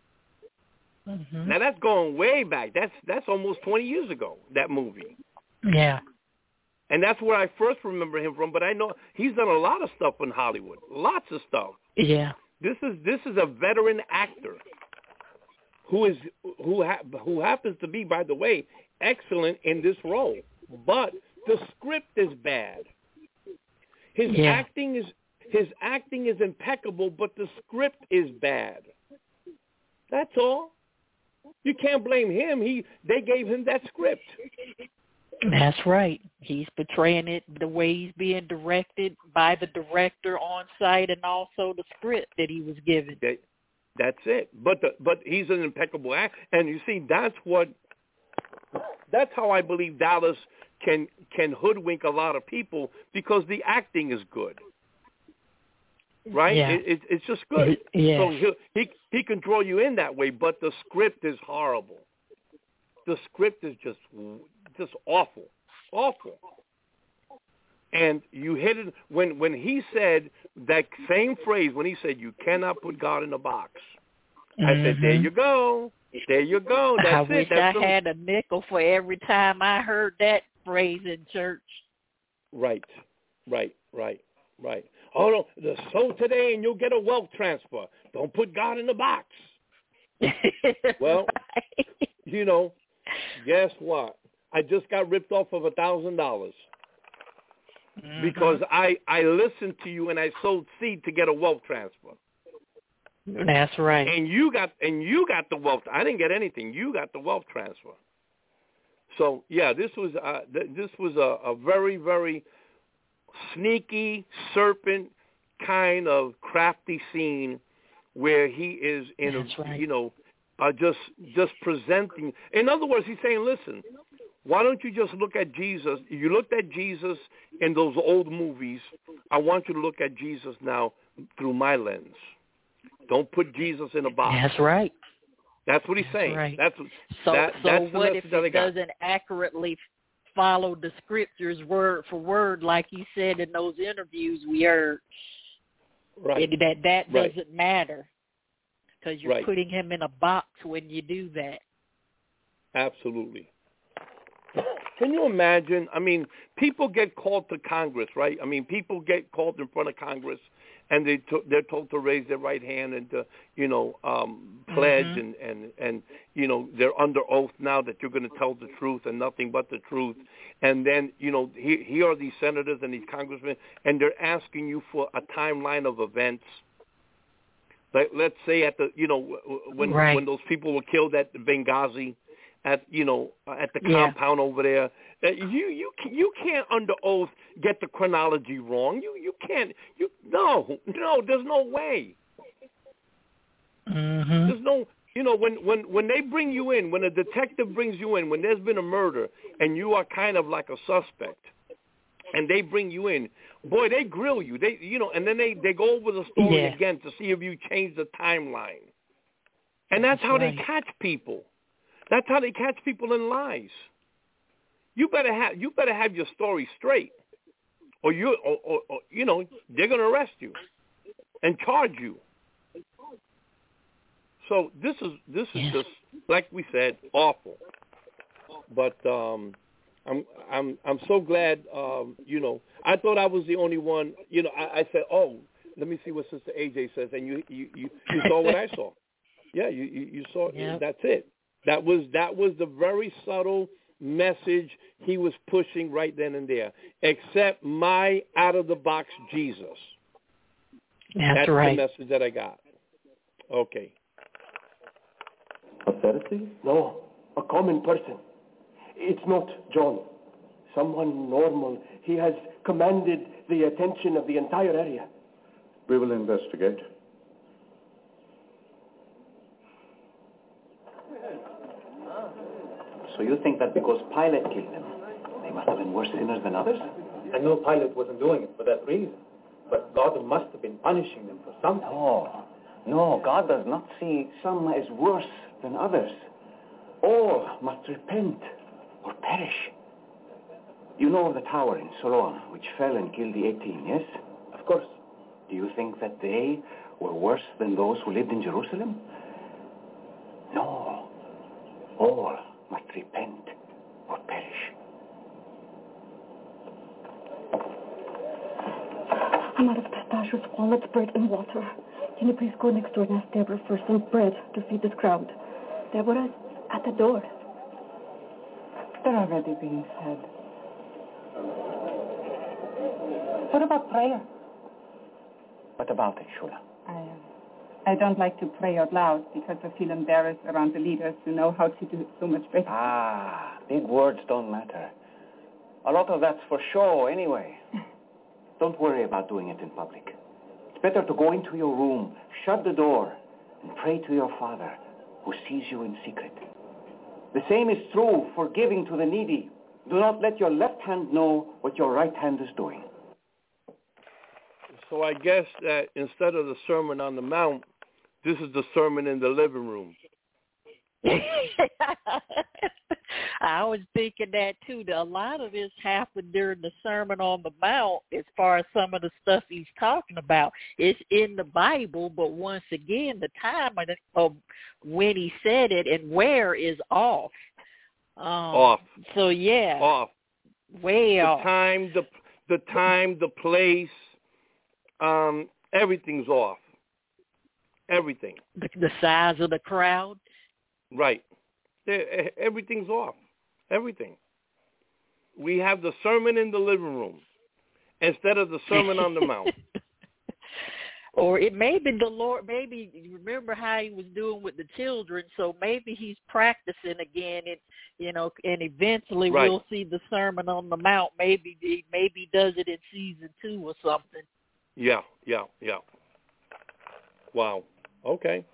Mm-hmm. Now that's going way back. That's that's almost twenty years ago. That movie. Yeah. And that's where I first remember him from. But I know he's done a lot of stuff in Hollywood. Lots of stuff. Yeah. This is this is a veteran actor who is who ha- who happens to be, by the way, excellent in this role, but the script is bad. His yeah. acting is his acting is impeccable, but the script is bad. That's all. You can't blame him. He they gave him that script. That's right. He's portraying it the way he's being directed by the director on site, and also the script that he was given. That, that's it. But the, but he's an impeccable actor, and you see, that's what. That's how I believe Dallas can can hoodwink a lot of people, because the acting is good. Right? Yeah. It, it, it's just good. Yeah. So he he he can draw you in that way, but the script is horrible. The script is just just awful, awful. And you hit it when when he said that same phrase, when he said, "You cannot put God in a box." Mm-hmm. I said, "There you go, there you go." That's I it. wish That's I the... had a nickel for every time I heard that phrase in church. Right, right, right, right. Oh no, the sow today and you'll get a wealth transfer. Don't put God in the box. Well, right. You know, guess what? I just got ripped off of a thousand dollars because I I listened to you and I sowed seed to get a wealth transfer. That's right. And you got and you got the wealth. I didn't get anything. You got the wealth transfer. So yeah, this was uh, th- this was a, a very very sneaky serpent kind of crafty scene where he is in That's a right. you know uh, just just presenting. In other words, he's saying, listen, why don't you just look at Jesus? You looked at Jesus in those old movies. I want you to look at Jesus now through my lens. Don't put Jesus in a box. That's right. That's what he's That's saying. right. That's so. That, so that's what if that it doesn't accurately follow the scriptures word for word, like he said in those interviews we heard? Right. It, that that right. doesn't matter because you're right. putting him in a box when you do that. Absolutely. Can you imagine? I mean, people get called to Congress, right? I mean, people get called in front of Congress, and they to, they're told to raise their right hand and to, you know, um, pledge, mm-hmm. and, and, and, you know, they're under oath now that you're going to tell the truth and nothing but the truth. And then, you know, here, here are these senators and these congressmen, and they're asking you for a timeline of events. Like, let's say at the, you know, when right. when those people were killed at Benghazi, at you know at the yeah. compound over there, uh, you you you can't under oath get the chronology wrong. You you can't. You no no. There's no way. Mm-hmm. There's no. You know, when, when, when they bring you in, when a detective brings you in, when there's been a murder and you are kind of like a suspect, and they bring you in, boy, they grill you. They, you know, and then they, they go over the story yeah. again to see if you change the timeline. And that's, that's how right. they catch people. That's how they catch people in lies. You better have you better have your story straight, or you or, or, or you know they're going to arrest you and charge you. So this is this is just, like we said, awful. But um, I'm I'm I'm so glad. Um, you know, I thought I was the only one. You know, I, I said, oh, let me see what Sister A J says, and you you, you, you saw what I saw. Yeah, you you, you saw. Yep. That's it. That was that was the very subtle message he was pushing right then and there. Accept my out of the box Jesus. That's, That's right. the message that I got. Okay. A Pharisee? No, a common person. It's not John. Someone normal. He has commanded the attention of the entire area. We will investigate. So you think that because Pilate killed them, they must have been worse sinners than others? I know Pilate wasn't doing it for that reason, but God must have been punishing them for something. No, no, God does not see some as worse than others. All must repent or perish. You know of the tower in Siloam, which fell and killed the eighteen, yes? Of course. Do you think that they were worse than those who lived in Jerusalem? No. All must repent or perish. I'm out of pistachios, walnuts, bread, and water. Can you please go next door and ask Deborah for some bread to feed this crowd? Deborah's at the door. They're already being fed. What about prayer? What about it, Shula? I, uh, I don't like to pray out loud because I feel embarrassed around the leaders who know how to do it so much better. Ah, big words don't matter. A lot of that's for show anyway. Don't worry about doing it in public. It's better to go into your room, shut the door, and pray to your Father who sees you in secret. The same is true for giving to the needy. Do not let your left hand know what your right hand is doing. So I guess that instead of the Sermon on the Mount, this is the sermon in the living room. I was thinking that too. A lot of this happened during the Sermon on the Mount as far as some of the stuff he's talking about. It's in the Bible, but once again, the time of, the, of when he said it and where is off. Um, off. So, yeah. Off. Way the off. Time, the, the time, the place, um, everything's off. Everything. The, the size of the crowd. Right. Everything's off. Everything. We have the sermon in the living room instead of the Sermon on the Mount. Or it may be the Lord, maybe remember how he was doing with the children, so maybe he's practicing again, and you know, and eventually right. we'll see the Sermon on the Mount. Maybe maybe he does it in season two or something. Yeah, yeah, yeah. Wow. Okay.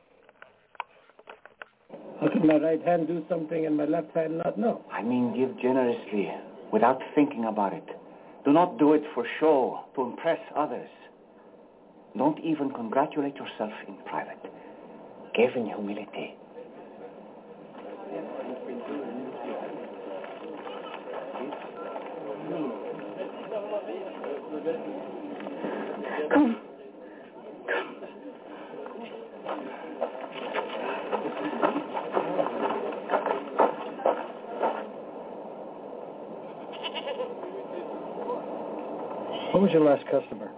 How can my right hand do something and my left hand not know? I mean, give generously, without thinking about it. Do not do it for show, to impress others. Don't even congratulate yourself in private. Give in humility. Come. Who was your last customer?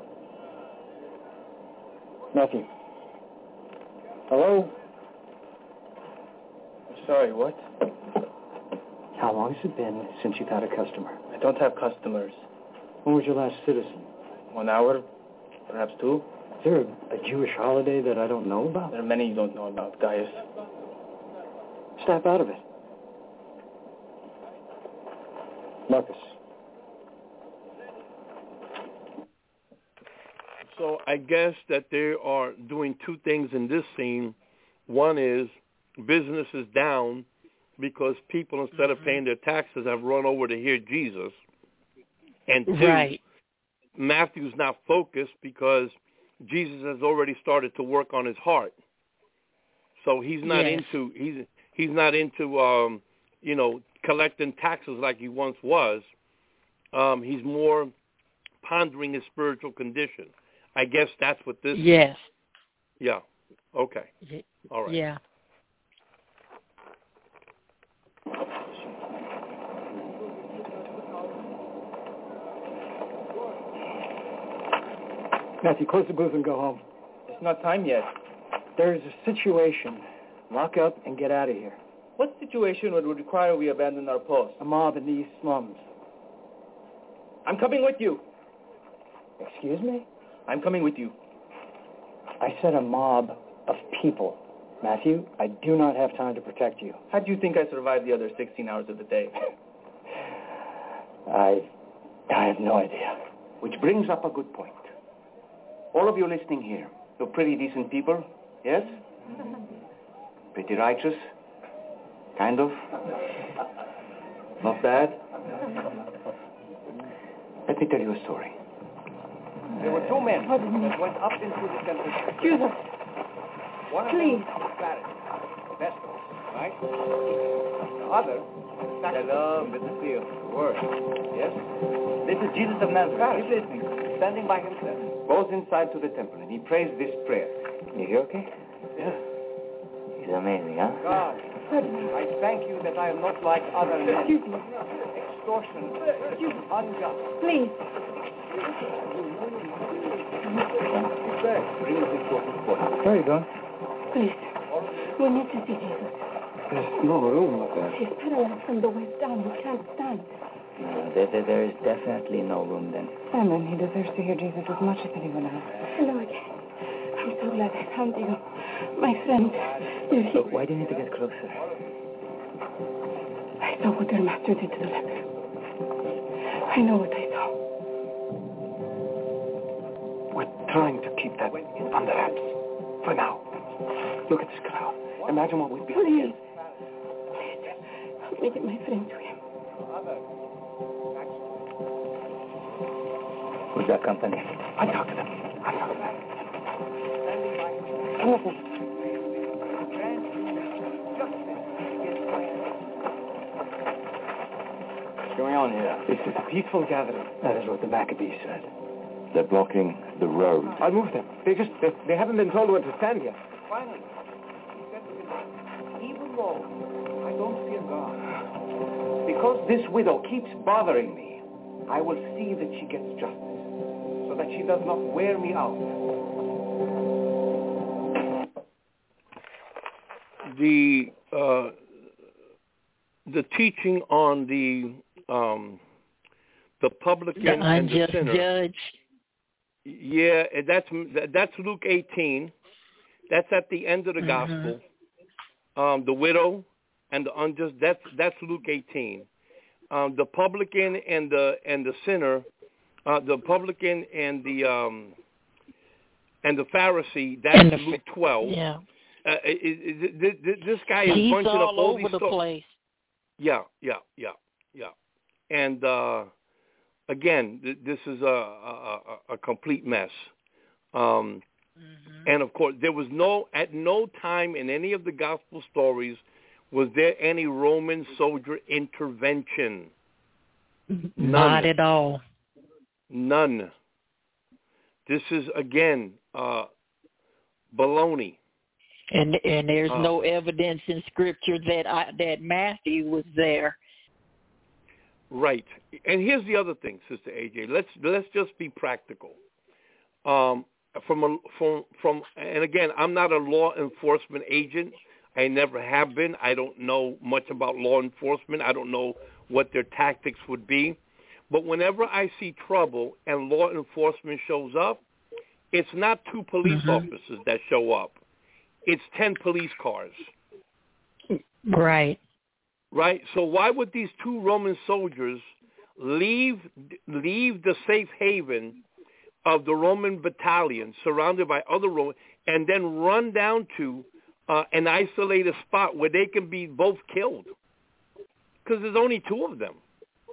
Matthew. Hello? I'm sorry, what? How long has it been since you've had a customer? I don't have customers. When was your last citizen? One hour, perhaps two. Is there a, a Jewish holiday that I don't know about? There are many you don't know about, Gaius. Snap out of it. Marcus. So I guess that they are doing two things in this scene. One is business is down because people, instead mm-hmm. of paying their taxes, have run over to hear Jesus. And two, right. Matthew's not focused because Jesus has already started to work on his heart. So he's not yes. into he's he's not into um, you know, collecting taxes like he once was. Um, he's more pondering his spiritual condition. I guess that's what this yes. is. Yeah. Okay. All right. Yeah. Matthew, close the booth and go home. It's not time yet. There's a situation. Lock up and get out of here. What situation would require we abandon our post? A mob in these slums. I'm coming with you. Excuse me? I'm coming with you. I said a mob of people. Matthew, I do not have time to protect you. How do you think I survived the other sixteen hours of the day? I... I have no idea. Which brings up a good point. All of you listening here, you're pretty decent people, yes? Pretty righteous? Kind of? Not bad? Let me tell you a story. There were two men that went up into the temple. Excuse us. One of Please. them was Pharisee, Festus, right? The other, hello, good to see you. Word. Yes? This is Jesus of Nazareth. He's listening. Standing by himself. Goes inside to the temple and he prays this prayer. You hear okay? Yeah. He's amazing, huh? God, I thank you that I am not like other men. Excuse me. Extortion, unjust. Please. Bring this important point. Where are you going? Please. We need to see Jesus. There's no room up there. She's paralyzed from the waist down. You can't stand. No, there, there, there is definitely no room then. Simon, he deserves to hear Jesus as much as anyone else. Hello again. I'm so glad I found you. My friend. You're here. Look, why do you need to get closer? I saw what your master did to the leper. I know what I saw. We're trying to keep that under wraps. For now. Look at this crowd. Imagine what we'd be. Please. Please. Help me get my friend to him. Who's that company? I talk to them. I talk to them. Come with me. What's going on here? This is a peaceful gathering. That is what the Maccabees said. They're blocking the road. I'll move them. They just, they, they haven't been told where to stand yet. Finally, he said to himself, even though I don't fear God, because this widow keeps bothering me, I will see that she gets justice, so that she does not wear me out. The uh, the teaching on the um, the publican the and the unjust sinner. judge. Yeah, that's that's Luke eighteen. That's at the end of the Mm-hmm. gospel. Um, the widow and the unjust. That's that's Luke eighteen. Um, the publican and the and the sinner. Uh, the publican and the um, and the Pharisee. That's And the, Luke twelve. Yeah. Uh, it, it, it, it, this guy is He's bunching all up all over these the sto- place. Yeah, yeah, yeah, yeah. And uh, again, th- this is a, a, a complete mess. Um, mm-hmm. And of course, there was no at no time in any of the gospel stories was there any Roman soldier intervention. None. Not at all. None. This is again uh, baloney. And and there's uh, no evidence in Scripture that I, that Matthew was there. Right. And here's the other thing, Sister A J. Let's let's just be practical. Um, from a, from from and again, I'm not a law enforcement agent. I never have been. I don't know much about law enforcement. I don't know what their tactics would be. But whenever I see trouble and law enforcement shows up, it's not two police mm-hmm. officers that show up. It's ten police cars. Right. Right? So why would these two Roman soldiers leave leave the safe haven of the Roman battalion surrounded by other Romans and then run down to uh, an isolated spot where they can be both killed? Because there's only two of them.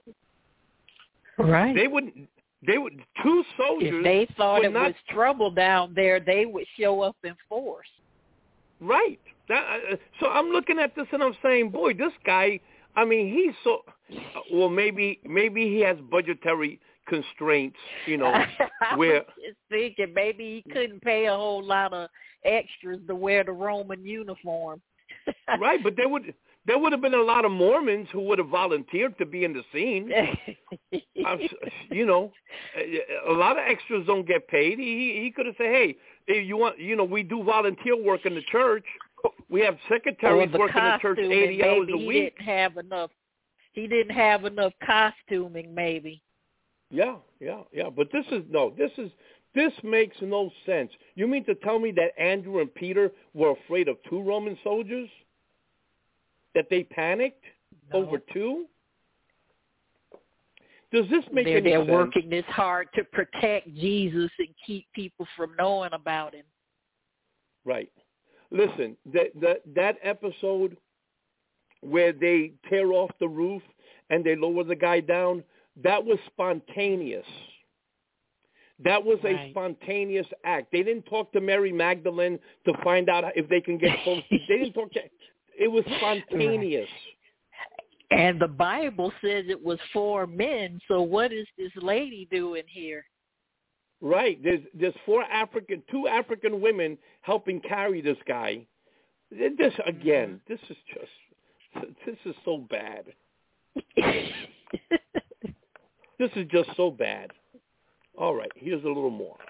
Right. They would they would two soldiers. If they thought it not, was trouble down there, they would show up in force. Right. That, uh, so I'm looking at this and I'm saying, boy, this guy, I mean, he's so, uh, well, maybe maybe he has budgetary constraints, you know, where. I was just thinking maybe he couldn't pay a whole lot of extras to wear the Roman uniform. Right, but there would there would have been a lot of Mormons who would have volunteered to be in the scene. I'm, you know, a lot of extras don't get paid. He he could have said, hey, if you want, you know, we do volunteer work in the church. We have secretaries working in the church eighty hours a week. He didn't have enough. He didn't have enough costuming, maybe. Yeah, yeah, yeah. But this is no. This is this makes no sense. You mean to tell me that Andrew and Peter were afraid of two Roman soldiers? That they panicked no. over two? Does this make they're, any they're sense? They're working this hard to protect Jesus and keep people from knowing about him. Right. Listen, that that that episode where they tear off the roof and they lower the guy down, that was spontaneous. That was right. a spontaneous act. They didn't talk to Mary Magdalene to find out if they can get close. They didn't talk to. It was spontaneous. Right. And the Bible says it was four men. So what is this lady doing here? Right. There's there's four African, two African women helping carry this guy. This again. This is just. This is so bad. This is just so bad. All right. Here's a little more.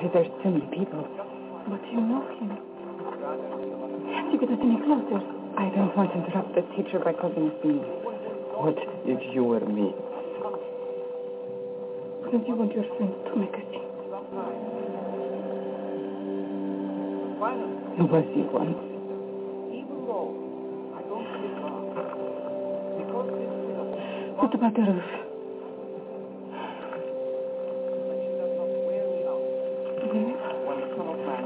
because there's too many people. But you know him. Can't you get us any closer? I don't want to interrupt the teacher by causing us me. What if you were me? Wouldn't you want your friends to make a scene? You was here once. What about the roof? When the Son of Man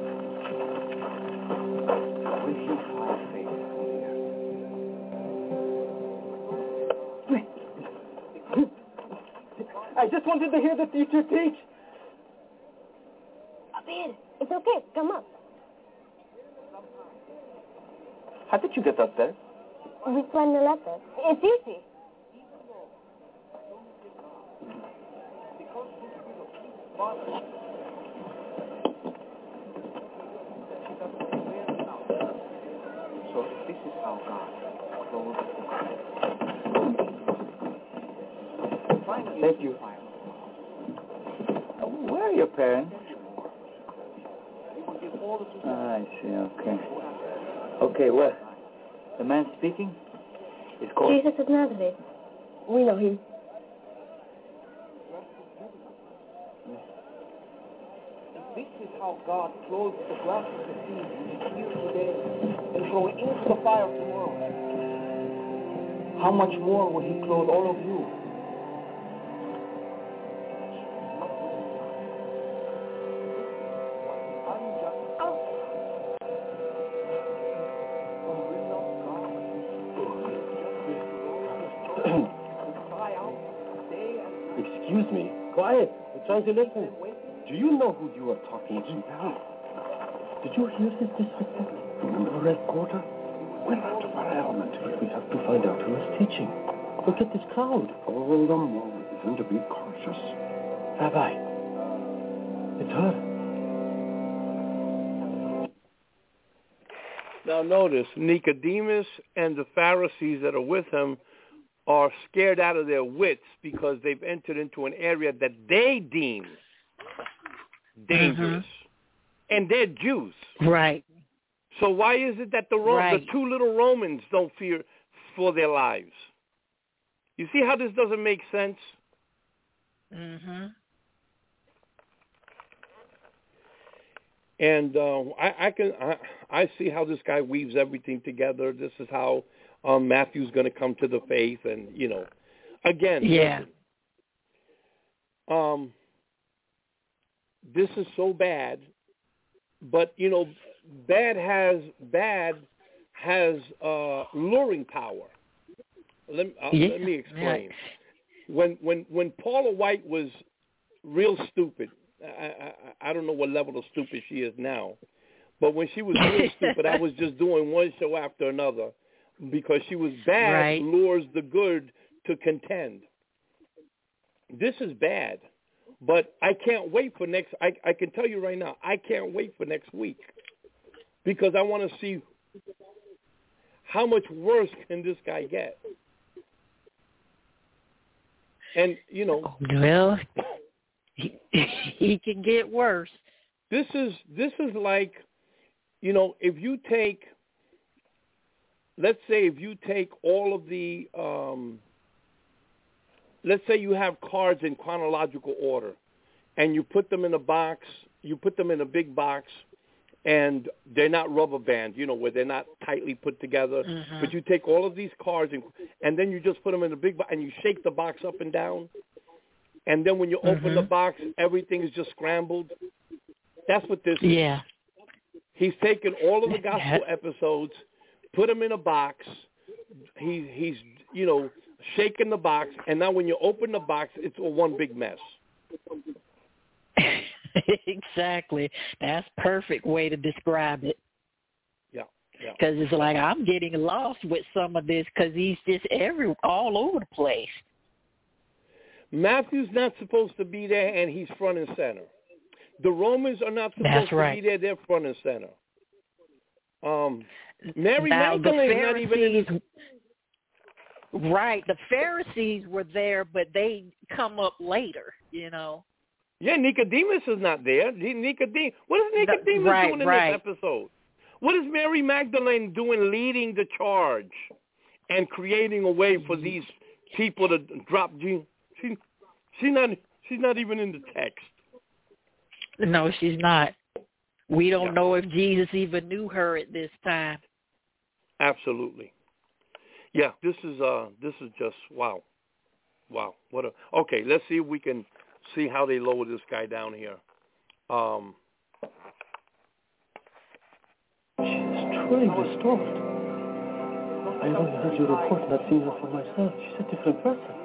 will he find faith on the earth? I just wanted to hear the teacher teach. Up here. It's okay. Come up. How did you get up there? We find the letter. It's easy. So this is how God clothes the ground. Thank you. Where are your parents? Ah, I see, okay. Okay, well, the man speaking is called... Jesus of Nazareth. We know him. This is how God clothes the grass of the sea, which is here today, and throw it into the fire tomorrow. How much more will he clothe all of you? Excuse me. Quiet. We're trying to listen. Do you know who you are talking to? Did you hear his disrespect? Remember Red Quarter? We're out of our element. But we have to find out who is teaching. Look at this crowd. All the more reason to be cautious. Rabbi, it's her. Now notice, Nicodemus and the Pharisees that are with him are scared out of their wits because they've entered into an area that they deem dangerous. Mm-hmm. And they're Jews. Right. So why is it that the Ro- right. the two little Romans don't fear for their lives? You see how this doesn't make sense? Mm-hmm. And uh, I, I can I, I see how this guy weaves everything together. This is how um, Matthew's going to come to the faith, and you know, again, yeah. Listen, um, this is so bad, but you know, bad has bad has uh, luring power. Let, uh, yeah. let me explain. Right. When when when Paula White was real stupid. I, I, I don't know what level of stupid she is now, but when she was real stupid, I was just doing one show after another because she was bad right. lures the good to contend. This is bad, but I can't wait for next. I, I can tell you right now, I can't wait for next week because I want to see how much worse can this guy get. And you know, well. He, he can get worse. This is this is like, you know, if you take, let's say if you take all of the, um, let's say you have cards in chronological order, and you put them in a box, you put them in a big box, and they're not rubber band, you know, where they're not tightly put together. Mm-hmm. But you take all of these cards and and then you just put them in a big box and you shake the box up and down. And then when you open mm-hmm. the box, everything is just scrambled. That's what this yeah. is. He's taken all of the gospel episodes, put them in a box. He, he's, you know, shaking the box. And now when you open the box, it's a one big mess. Exactly. That's a perfect way to describe it. Yeah. Because yeah. it's like I'm getting lost with some of this because he's just every all over the place. Matthew's not supposed to be there, and he's front and center. The Romans are not supposed That's to right. be there; they're front and center. Um, Mary now, Magdalene is not even in this. Right, the Pharisees were there, but they come up later. You know. Yeah, Nicodemus is not there. Nicodemus. What is Nicodemus right, doing in right. this episode? What is Mary Magdalene doing leading the charge and creating a way for these people to drop Jesus? She, she's not, she's not even in the text. No, she's not. We don't Yeah. know if Jesus even knew her at this time. Absolutely. Yeah, this is uh, this is just wow, wow. What a okay. Let's see if we can see how they lower this guy down here. Um, She is truly restored. I only heard your report, not seen her for myself. She's a different person.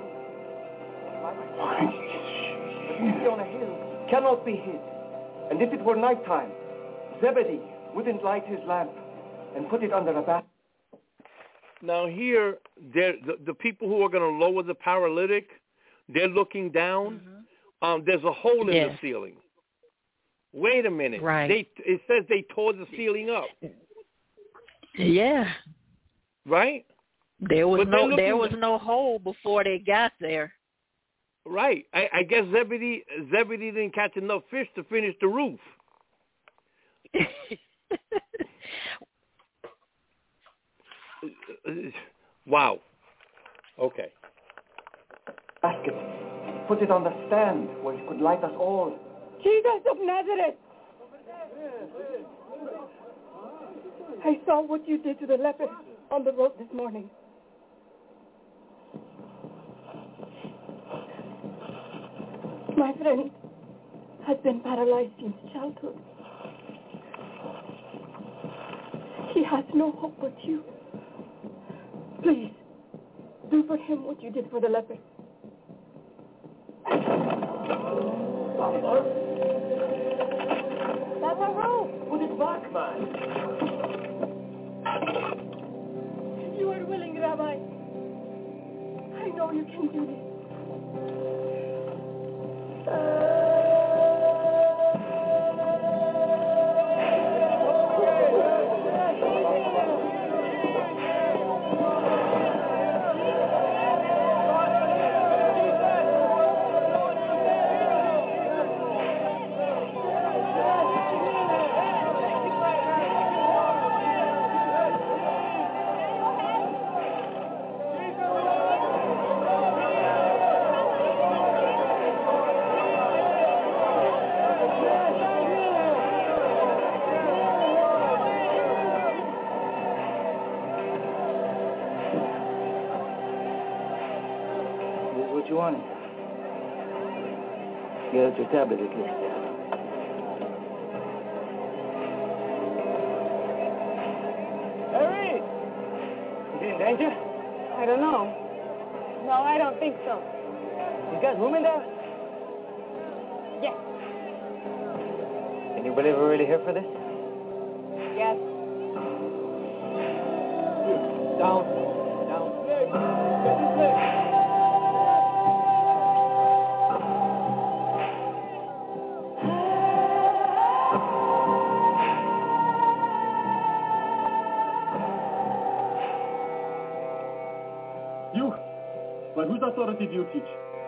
The city on a hill cannot be hid. And if it were nighttime, Zebedee wouldn't light his lamp and put it under a basket. now here, the, the people who are going to lower the paralytic, they're looking down. Mm-hmm. Um, there's a hole in yes. the ceiling. Wait a minute. Right. They, it says they tore the ceiling up. Yeah. Right? There was But they're no looking there was to- no hole before they got there. Right. I, I guess Zebedee Zebedee didn't catch enough fish to finish the roof. Wow. Okay. Basket. Put it on the stand where it could light us all. Jesus of Nazareth! I saw what you did to the leper on the road this morning. My friend has been paralyzed since childhood. He has no hope but you. Please, do for him what you did for the leper. That's a rope. Put it back, man. If you are willing, Rabbi, I know you can do this. What you wanted? Get your tablet at least. Harry! Is he in danger? I don't know. No, I don't think so. You got room in there? Yes. Can you believe we're really here for this? Yes. Down. Down. You? By whose authority do you teach?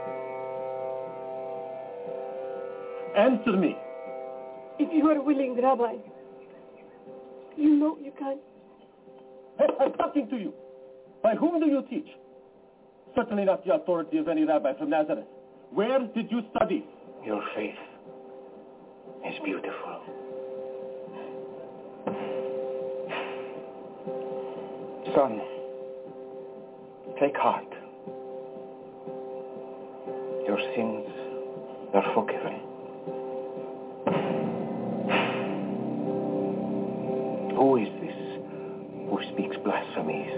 Answer me. If you are willing, Rabbi, you know you can. Hey, I'm talking to you. By whom do you teach? Certainly not the authority of any rabbi from Nazareth. Where did you study? Your faith is beautiful. Son, take heart. Your sins are forgiven. Who is this who speaks blasphemies?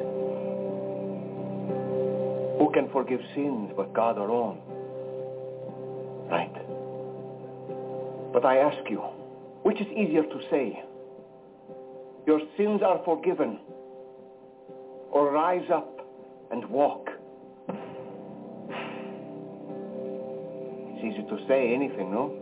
Who can forgive sins but God alone? Right. But I ask you, which is easier to say? Your sins are forgiven, or rise up and walk? It's easy to say anything, no?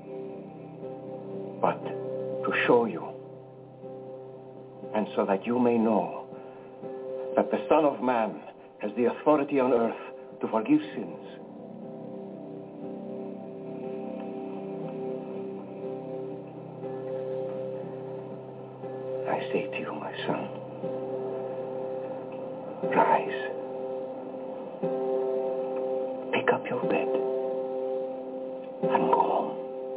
But to show you, and so that you may know that the Son of Man has the authority on earth to forgive sins. I say to you, my son, rise. Pick up your bed and go home.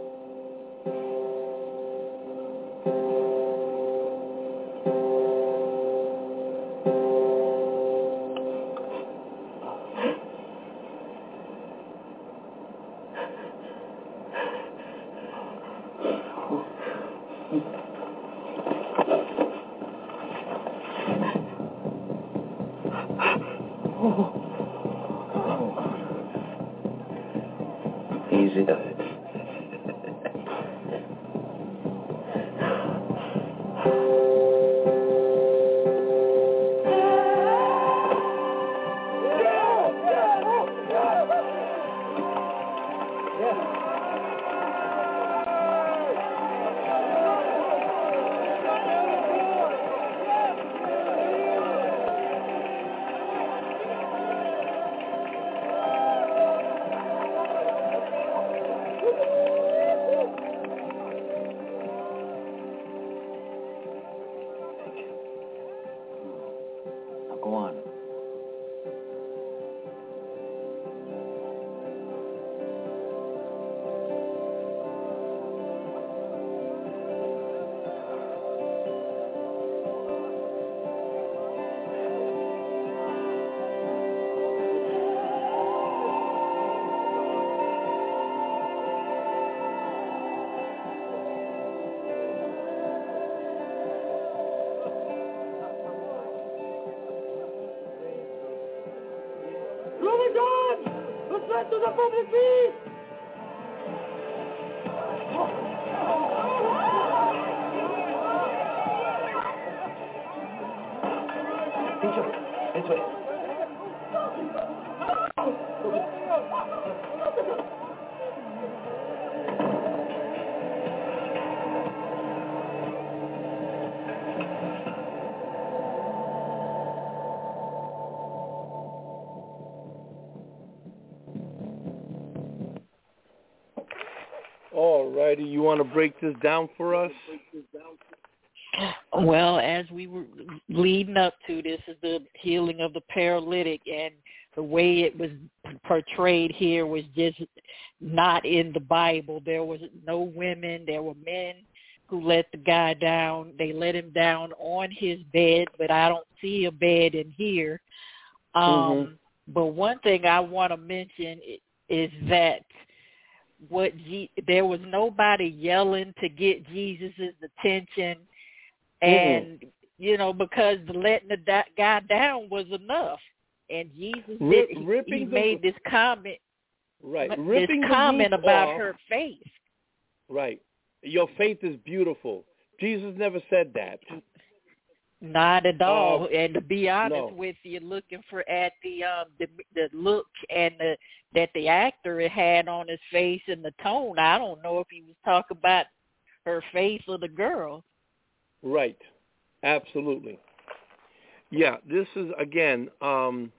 Easy does it. Go on. To the public feast! Teacher, this way. All righty, you want to break this down for us? Well, as we were leading up to, this is the healing of the paralytic, and the way it was portrayed here was just not in the Bible. There was no women. There were men who let the guy down. They let him down on his bed, but I don't see a bed in here. Um, mm-hmm. But one thing I want to mention is that what G- there was nobody yelling to get Jesus's attention, and mm-hmm. you know, because the letting the da- guy down was enough, and Jesus Rip, did, he, ripping he the, made this comment, right? This ripping comment the about off, her faith, right? Your faith is beautiful. Jesus never said that. Not at all. Uh, and to be honest no. with you, looking for at the um the, the look and the that the actor had on his face and the tone, I don't know if he was talking about her face or the girl. Right. Absolutely. Yeah, this is, again, um,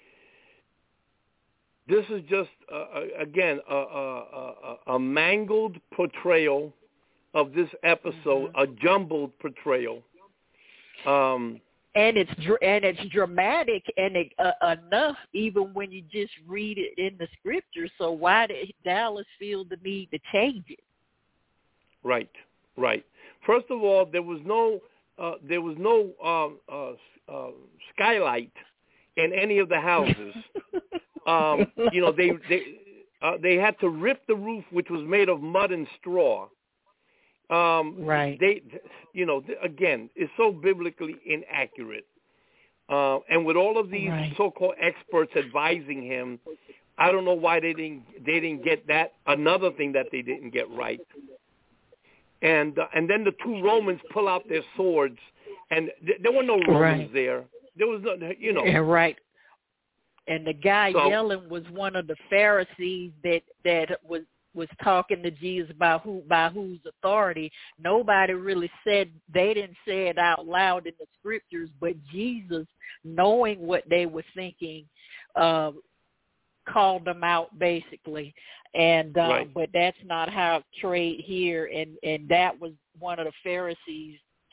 this is just, uh, again, a, a, a, a mangled portrayal of this episode, mm-hmm. a jumbled portrayal. Um, and it's and it's dramatic and it, uh, enough even when you just read it in the scripture. So why did Dallas feel the need to change it? Right, right. First of all, there was no uh, there was no um, uh, uh, skylight in any of the houses. um, you know, they they uh, they had to rip the roof, which was made of mud and straw. Um, right. They, you know, again, it's so biblically inaccurate. Uh, and with all of these right. so-called experts advising him, I don't know why they didn't they didn't get that. Another thing that they didn't get right. And uh, and then the two Romans pull out their swords, and th- there were no Romans right. there. There was no, you know. Yeah, right. And the guy so, yelling was one of the Pharisees that that was. was talking to Jesus about who by whose authority. Nobody really said, they didn't say it out loud in the scriptures, but Jesus, knowing what they were thinking, uh, called them out basically. And uh, right. but that's not how it's portrayed here, and and that was one of the Pharisees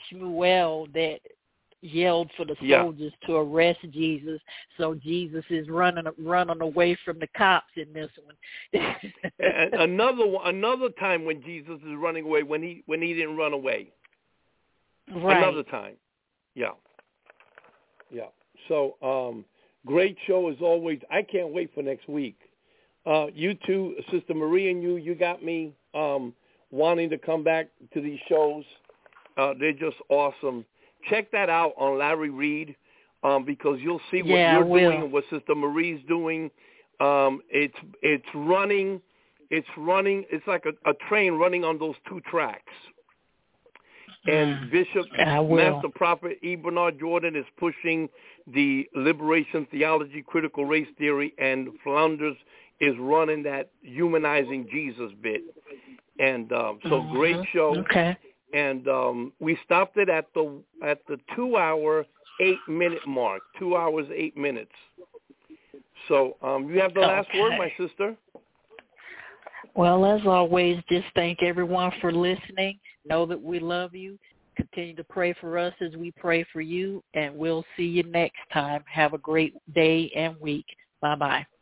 Shmuel that yelled for the soldiers yeah. to arrest Jesus, so Jesus is running running away from the cops in this one. And another another time when Jesus is running away when he when he didn't run away. Right. Another time. Yeah. Yeah. So um, great show as always. I can't wait for next week. Uh, you two, Sister Marie and you, you got me um, wanting to come back to these shows. Uh, they're just awesome. Check that out on Larry Reed um, because you'll see what yeah, you're doing and what Sister Marie's doing. Um, it's it's running, it's running. It's like a, a train running on those two tracks. And mm, Bishop, Master Prophet E. Bernard Jordan is pushing the liberation theology, critical race theory, and Flounders is running that humanizing Jesus bit. And um, so mm-hmm. great show. Okay. And um, we stopped it at the at the two hour eight minute mark. Two hours eight minutes. So um, you have the last okay. word, my sister. Well, as always, just thank everyone for listening. Know that we love you. Continue to pray for us as we pray for you, and we'll see you next time. Have a great day and week. Bye bye.